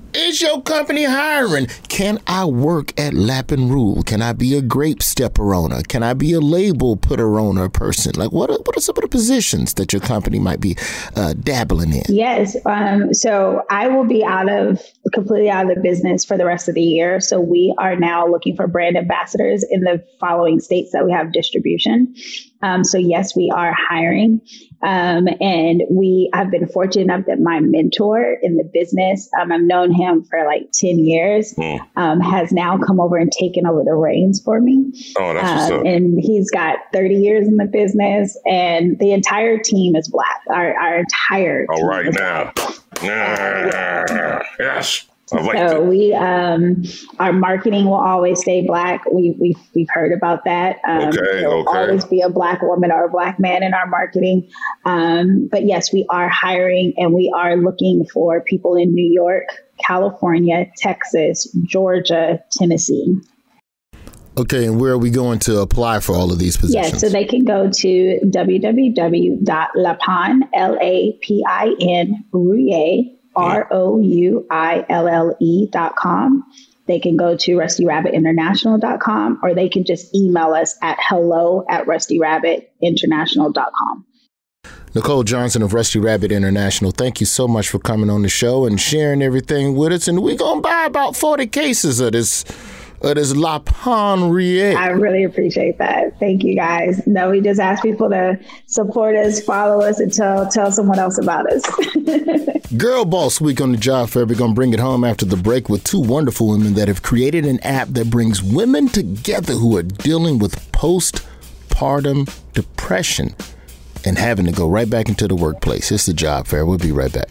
Is your company hiring? Can I work at Lap and Rule? Can I be a grape stepper owner? Can I be a label putter owner person? Like, what are some of the positions that your company might be dabbling in? Yes. So I will be completely out of the business for the rest of the year. So we are now looking for brand ambassadors in the following states that we have distribution. So yes, we are hiring. And I've been fortunate enough that my mentor in the business, I've known him for like 10 years, has now come over and taken over the reins for me. Oh, that's what's up. And he's got 30 years in the business, and the entire team is Black. Our entire team. All right is now. Black. Yes. Like so we, our marketing will always stay Black. We've heard about that. There will always be a Black woman or a Black man in our marketing. But yes, we are hiring, and we are looking for people in New York, California, Texas, Georgia, Tennessee. Okay, and where are we going to apply for all of these positions? Yes, so they can go to www.lapin, LAPIN, Rouille, ROUILLE.com. They can go to RustyRabbitInternational.com, or they can just email us at hello@RustyRabbitInternational.com. Nicole Johnson of Rusty Rabbit International, thank you so much for coming on the show and sharing everything with us. And we're going to buy about 40 cases of this Lapin Rouille. I really appreciate that. Thank you, guys. No, we just ask people to support us, follow us, and tell someone else about us. Girl Boss Week on the Job Fair. We're going to bring it home after the break with two wonderful women that have created an app that brings women together who are dealing with postpartum depression and having to go right back into the workplace. It's the Job Fair. We'll be right back.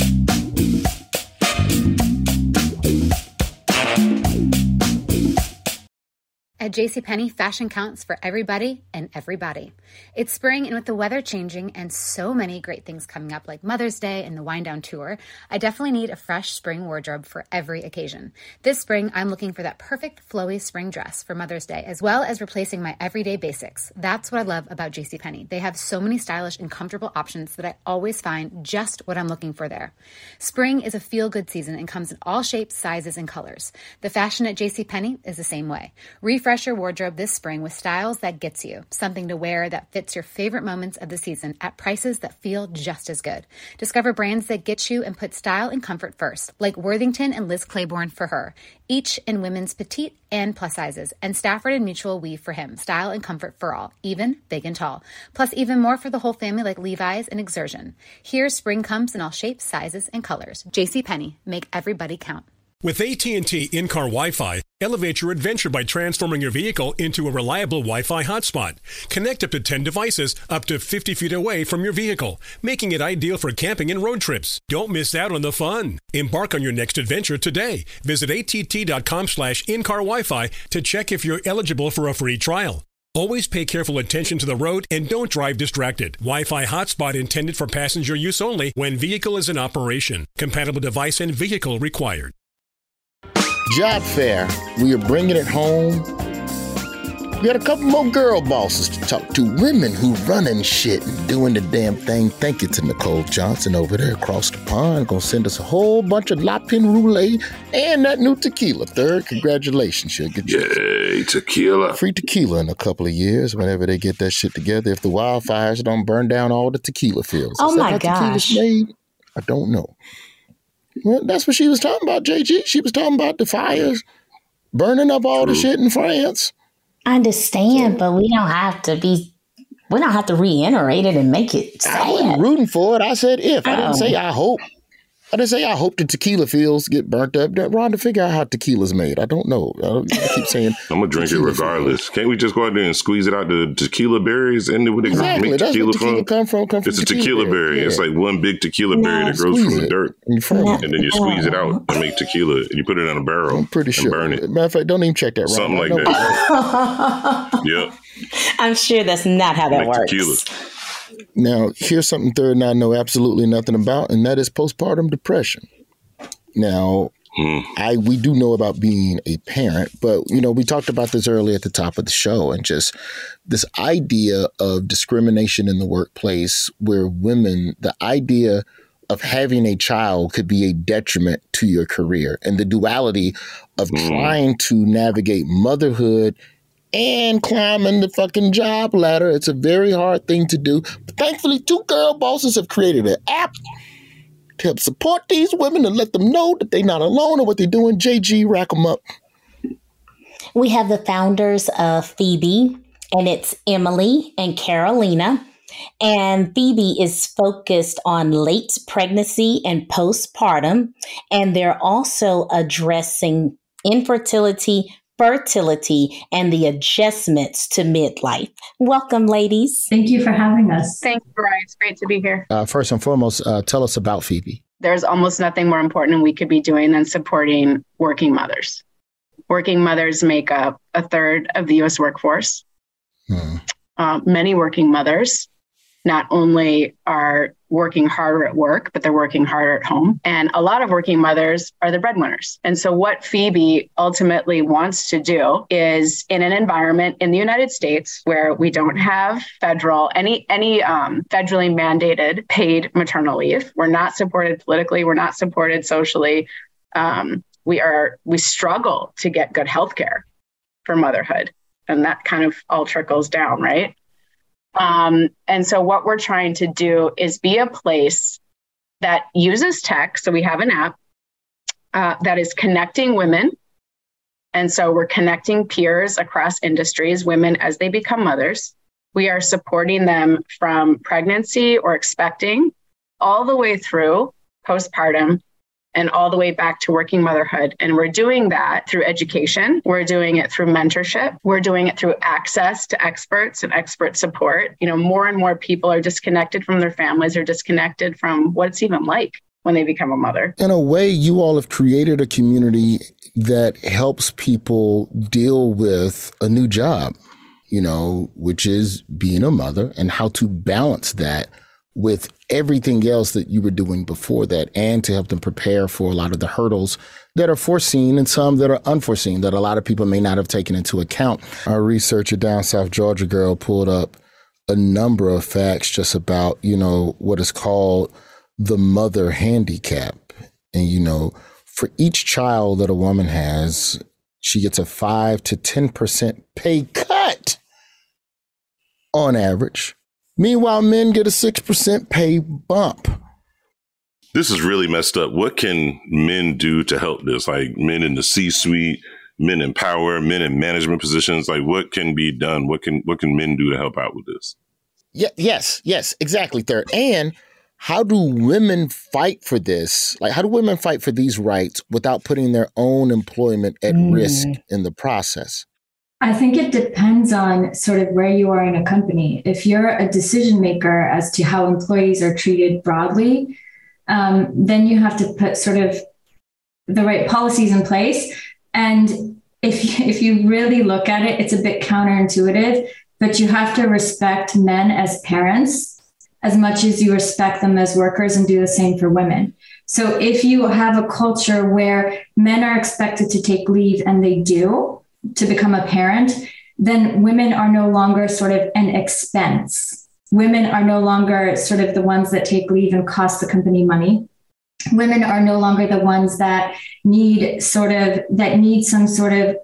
At JCPenney, fashion counts for everybody and everybody. It's spring, and with the weather changing and so many great things coming up like Mother's Day and the Wind Down Tour, I definitely need a fresh spring wardrobe for every occasion. This spring, I'm looking for that perfect flowy spring dress for Mother's Day, as well as replacing my everyday basics. That's what I love about JCPenney. They have so many stylish and comfortable options that I always find just what I'm looking for there. Spring is a feel-good season and comes in all shapes, sizes, and colors. The fashion at JCPenney is the same way. Refresh your wardrobe this spring with styles that gets you, something to wear that fits your favorite moments of the season at prices that feel just as good. Discover brands that get you and put style and comfort first, like Worthington and Liz Claiborne for her, each in women's petite and plus sizes, and Stafford and Mutual Weave for him, style and comfort for all, even big and tall. Plus even more for the whole family like Levi's and Exertion. Here, spring comes in all shapes, sizes, and colors. JCPenney, make everybody count. With AT&T in-car Wi-Fi, elevate your adventure by transforming your vehicle into a reliable Wi-Fi hotspot. Connect up to 10 devices up to 50 feet away from your vehicle, making it ideal for camping and road trips. Don't miss out on the fun. Embark on your next adventure today. Visit att.com/in-car Wi-Fi to check if you're eligible for a free trial. Always pay careful attention to the road and don't drive distracted. Wi-Fi hotspot intended for passenger use only when vehicle is in operation. Compatible device and vehicle required. Job Fair, we are bringing it home. We got a couple more girl bosses to talk to, women who running shit and doing the damn thing. Thank you to Nicole Johnson over there across the pond. Gonna send us a whole bunch of Lapin Rouille and that new tequila. Third, congratulations. She'll get you tequila. Free tequila in a couple of years whenever they get that shit together. If the wildfires don't burn down all the tequila fields. Oh my gosh. Made? I don't know. Well, that's what she was talking about, JG. She was talking about the fires burning up all the shit in France. I understand, but we don't have to reiterate it and make it sad. I wasn't rooting for it. I said if. I didn't say I hope. I didn't say I hope the tequila fields get burnt up. Rhonda, figure out how tequila's made. I don't know. I keep saying I'm gonna drink it regardless. Can't we just go out there and squeeze it out the tequila berries and what they exactly. make That's tequila from? Come from it's a tequila berry. Yeah. It's like one big tequila berry that grows from the dirt, and then you squeeze it out and make tequila, and you put it in a barrel. I'm pretty sure. Burn it. Matter of fact, don't even check that. Something like that. Yep. I'm sure that's not how that works. Tequila. Now, here's something Third and I know absolutely nothing about, and that is postpartum depression. Now, we do know about being a parent, but, we talked about this earlier at the top of the show, and just this idea of discrimination in the workplace where women, the idea of having a child could be a detriment to your career, and the duality of trying to navigate motherhood and climbing the fucking job ladder. It's a very hard thing to do. But thankfully, 2 girl bosses have created an app to help support these women and let them know that they're not alone in what they're doing. JG, rack them up. We have the founders of Phoebe, and it's Emily and Carolina. And Phoebe is focused on late pregnancy and postpartum. And they're also addressing infertility, fertility, and the adjustments to midlife. Welcome, ladies. Thank you for having us. Thank you, Brian. It's great to be here. First and foremost, tell us about Phoebe. There's almost nothing more important we could be doing than supporting working mothers. Working mothers make up a third of the U.S. workforce. Many working mothers not only are working harder at work, but they're working harder at home. And a lot of working mothers are the breadwinners. And so what Phoebe ultimately wants to do is, in an environment in the United States where we don't have any federally mandated paid maternal leave, we're not supported politically, we're not supported socially. We struggle to get good healthcare for motherhood. And that kind of all trickles down, right? And so what we're trying to do is be a place that uses tech. So we have an app that is connecting women. And so we're connecting peers across industries, women as they become mothers. We are supporting them from pregnancy or expecting all the way through postpartum and all the way back to working motherhood. And we're doing that through education. We're doing it through mentorship. We're doing it through access to experts and expert support. You know, more and more people are disconnected from their families, or disconnected from what it's even like when they become a mother. In a way, you all have created a community that helps people deal with a new job, you know, which is being a mother, and how to balance that with everything else that you were doing before that, and to help them prepare for a lot of the hurdles that are foreseen and some that are unforeseen that a lot of people may not have taken into account. Our researcher down South Georgia girl pulled up a number of facts just about, you know, what is called the mother handicap. And, you know, for each child that a woman has, she gets a 5 to 10% pay cut on average. Meanwhile, men get a 6% pay bump. This is really messed up. What can men do to help this? Like men in the C-suite, men in power, men in management positions. Like what can be done? What can men do to help out with this? Yeah, yes, exactly, Third. And how do women fight for this? Like, how do women fight for these rights without putting their own employment at risk in the process? I think it depends on sort of where you are in a company. If you're a decision maker as to how employees are treated broadly, then you have to put sort of the right policies in place. And if you really look at it, it's a bit counterintuitive, but you have to respect men as parents as much as you respect them as workers, and do the same for women. So if you have a culture where men are expected to take leave, and they do, to become a parent, then women are no longer sort of an expense. Women are no longer sort of the ones that take leave and cost the company money. Women are no longer the ones that need some sort of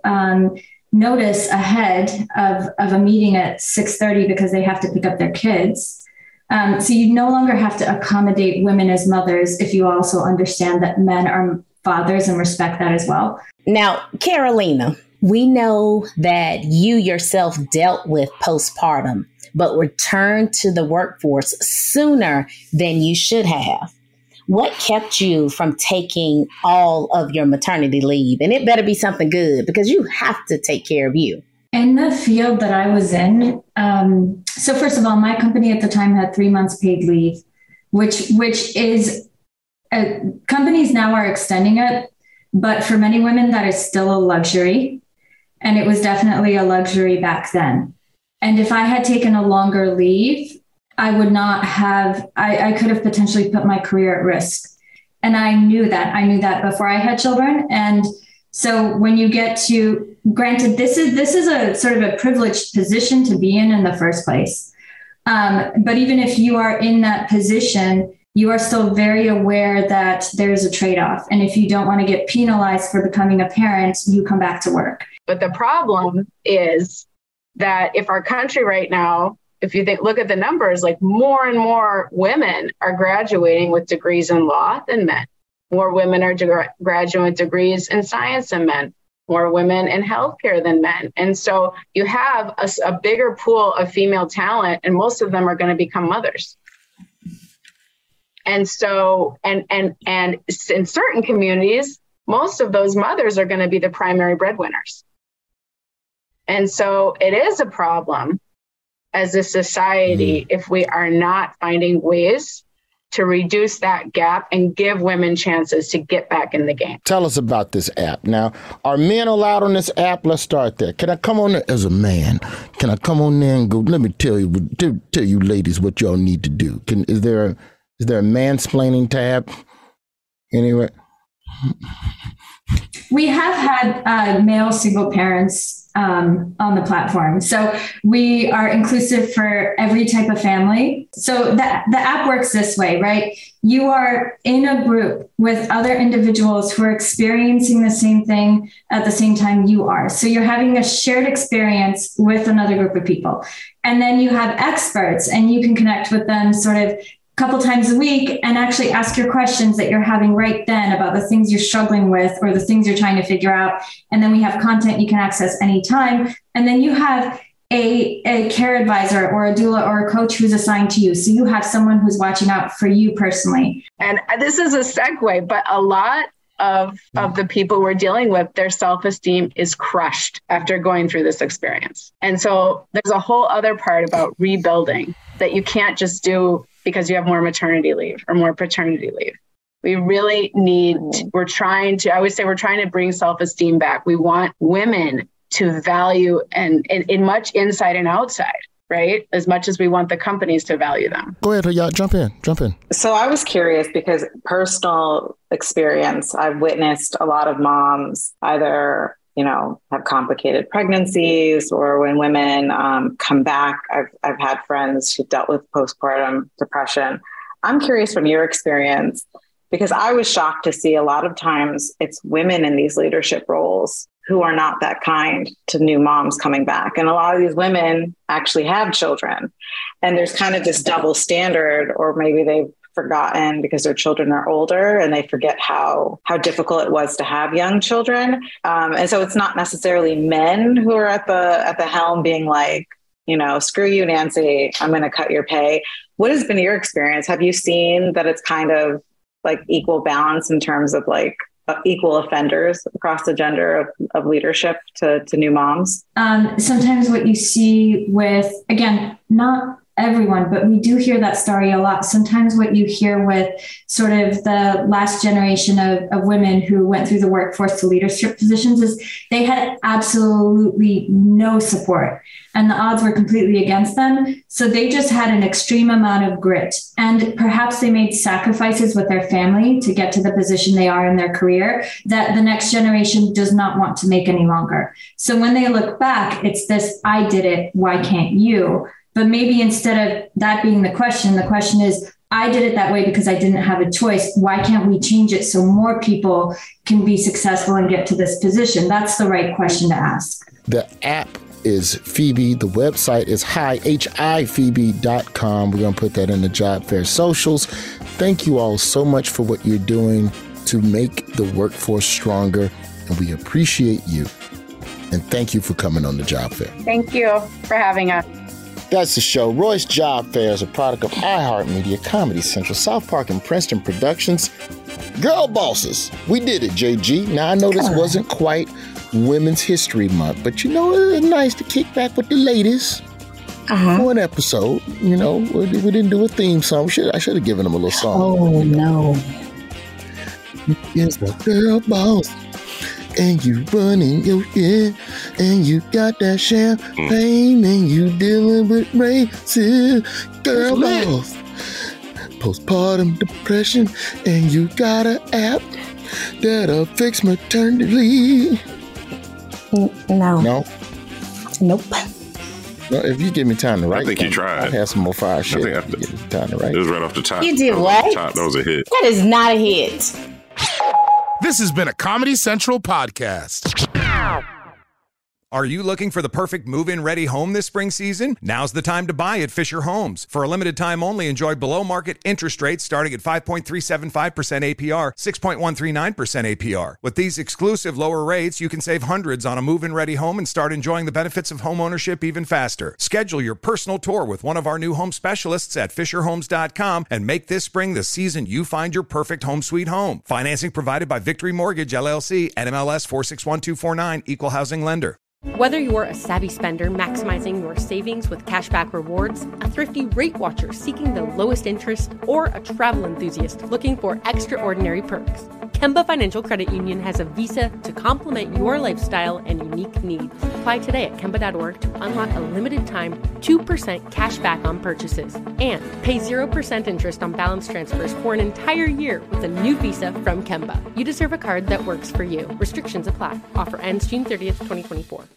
notice ahead of a meeting at 6:30 because they have to pick up their kids. So you no longer have to accommodate women as mothers if you also understand that men are fathers and respect that as well. Now, Carolina, we know that you yourself dealt with postpartum, but returned to the workforce sooner than you should have. What kept you from taking all of your maternity leave? And it better be something good, because you have to take care of you. In the field that I was in, so first of all, my company at the time had 3 months paid leave, which is, companies now are extending it, but for many women, that is still a luxury. And it was definitely a luxury back then. And if I had taken a longer leave, I would not have, I could have potentially put my career at risk. And I knew that before I had children. And so when you get to, granted, this is a sort of a privileged position to be in the first place. But even if you are in that position, you are still very aware that there's a trade-off. And if you don't want to get penalized for becoming a parent, you come back to work. But the problem is that if our country right now, if you look at the numbers, like more and more women are graduating with degrees in law than men. More women are graduating with degrees in science than men. More women in healthcare than men. And so you have a bigger pool of female talent, and most of them are going to become mothers. And so, and in certain communities, most of those mothers are going to be the primary breadwinners. And so it is a problem as a society if we are not finding ways to reduce that gap and give women chances to get back in the game. Tell us about this app. Now, are men allowed on this app? Let's start there. Can I come on there as a man? Can I come on there and go, let me tell you ladies what y'all need to do? Is there a mansplaining tab anywhere? We have had male single parents on the platform. So we are inclusive for every type of family. So the app works this way, right? You are in a group with other individuals who are experiencing the same thing at the same time you are. So you're having a shared experience with another group of people. And then you have experts, and you can connect with them sort of couple times a week and actually ask your questions that you're having right then about the things you're struggling with or the things you're trying to figure out. And then we have content you can access anytime. And then you have a care advisor or a doula or a coach who's assigned to you. So you have someone who's watching out for you personally. And this is a segue, but a lot of the people we're dealing with, their self-esteem is crushed after going through this experience. And so there's a whole other part about rebuilding that you can't just do because you have more maternity leave or more paternity leave. We really need, we're trying to bring self-esteem back. We want women to value and in much inside and outside, right? As much as we want the companies to value them. Go ahead, y'all, jump in. So I was curious because personal experience, I've witnessed a lot of moms either, have complicated pregnancies, or when women come back, I've had friends who dealt with postpartum depression. I'm curious from your experience, because I was shocked to see a lot of times it's women in these leadership roles who are not that kind to new moms coming back. And a lot of these women actually have children, and there's kind of this double standard, or maybe they've forgotten because their children are older and they forget how difficult it was to have young children. And so it's not necessarily men who are at the helm being like, screw you, Nancy, I'm going to cut your pay. What has been your experience? Have you seen that it's kind of like equal balance in terms of like equal offenders across the gender of leadership to new moms? Sometimes what you see with, again, not everyone, but we do hear that story a lot. Sometimes what you hear with sort of the last generation of women who went through the workforce to leadership positions is they had absolutely no support, and the odds were completely against them. So they just had an extreme amount of grit, and perhaps they made sacrifices with their family to get to the position they are in their career that the next generation does not want to make any longer. So when they look back, it's this, I did it, why can't you? But maybe instead of that being the question is, I did it that way because I didn't have a choice. Why can't we change it so more people can be successful and get to this position? That's the right question to ask. The app is Phoebe. The website is hiphoebe.com. We're going to put that in the Job Fair socials. Thank you all so much for what you're doing to make the workforce stronger, and we appreciate you. And thank you for coming on the Job Fair. Thank you for having us. That's the show. Roy's Job Fair is a product of iHeartMedia, Comedy Central, South Park, and Princeton Productions. Girl bosses, we did it, JG. Now, I know this wasn't quite Women's History Month, but it's nice to kick back with the ladies for an episode. We didn't do a theme song. I should have given them a little song. Oh, no. Yes, the girl boss. And you running your shit, and you got that champagne, and you dealing with racism, girl boss. Postpartum depression, and you got an app that'll fix maternity leave. No. No? Nope. Well, if you give me time to write, I think you tried. I'd have some more fire shit. I think Give me time to write. It was right off the top. You did what? That was a hit. That is not a hit. This has been a Comedy Central podcast. Are you looking for the perfect move-in ready home this spring season? Now's the time to buy at Fisher Homes. For a limited time only, enjoy below-market interest rates starting at 5.375% APR, 6.139% APR. With these exclusive lower rates, you can save hundreds on a move-in ready home and start enjoying the benefits of homeownership even faster. Schedule your personal tour with one of our new home specialists at FisherHomes.com and make this spring the season you find your perfect home sweet home. Financing provided by Victory Mortgage, LLC, NMLS 461249, Equal Housing Lender. Whether you're a savvy spender maximizing your savings with cashback rewards, a thrifty rate watcher seeking the lowest interest, or a travel enthusiast looking for extraordinary perks, Kemba Financial Credit Union has a visa to complement your lifestyle and unique needs. Apply today at Kemba.org to unlock a limited time 2% cash back on purchases and pay 0% interest on balance transfers for an entire year with a new visa from Kemba. You deserve a card that works for you. Restrictions apply. Offer ends June 30th, 2024.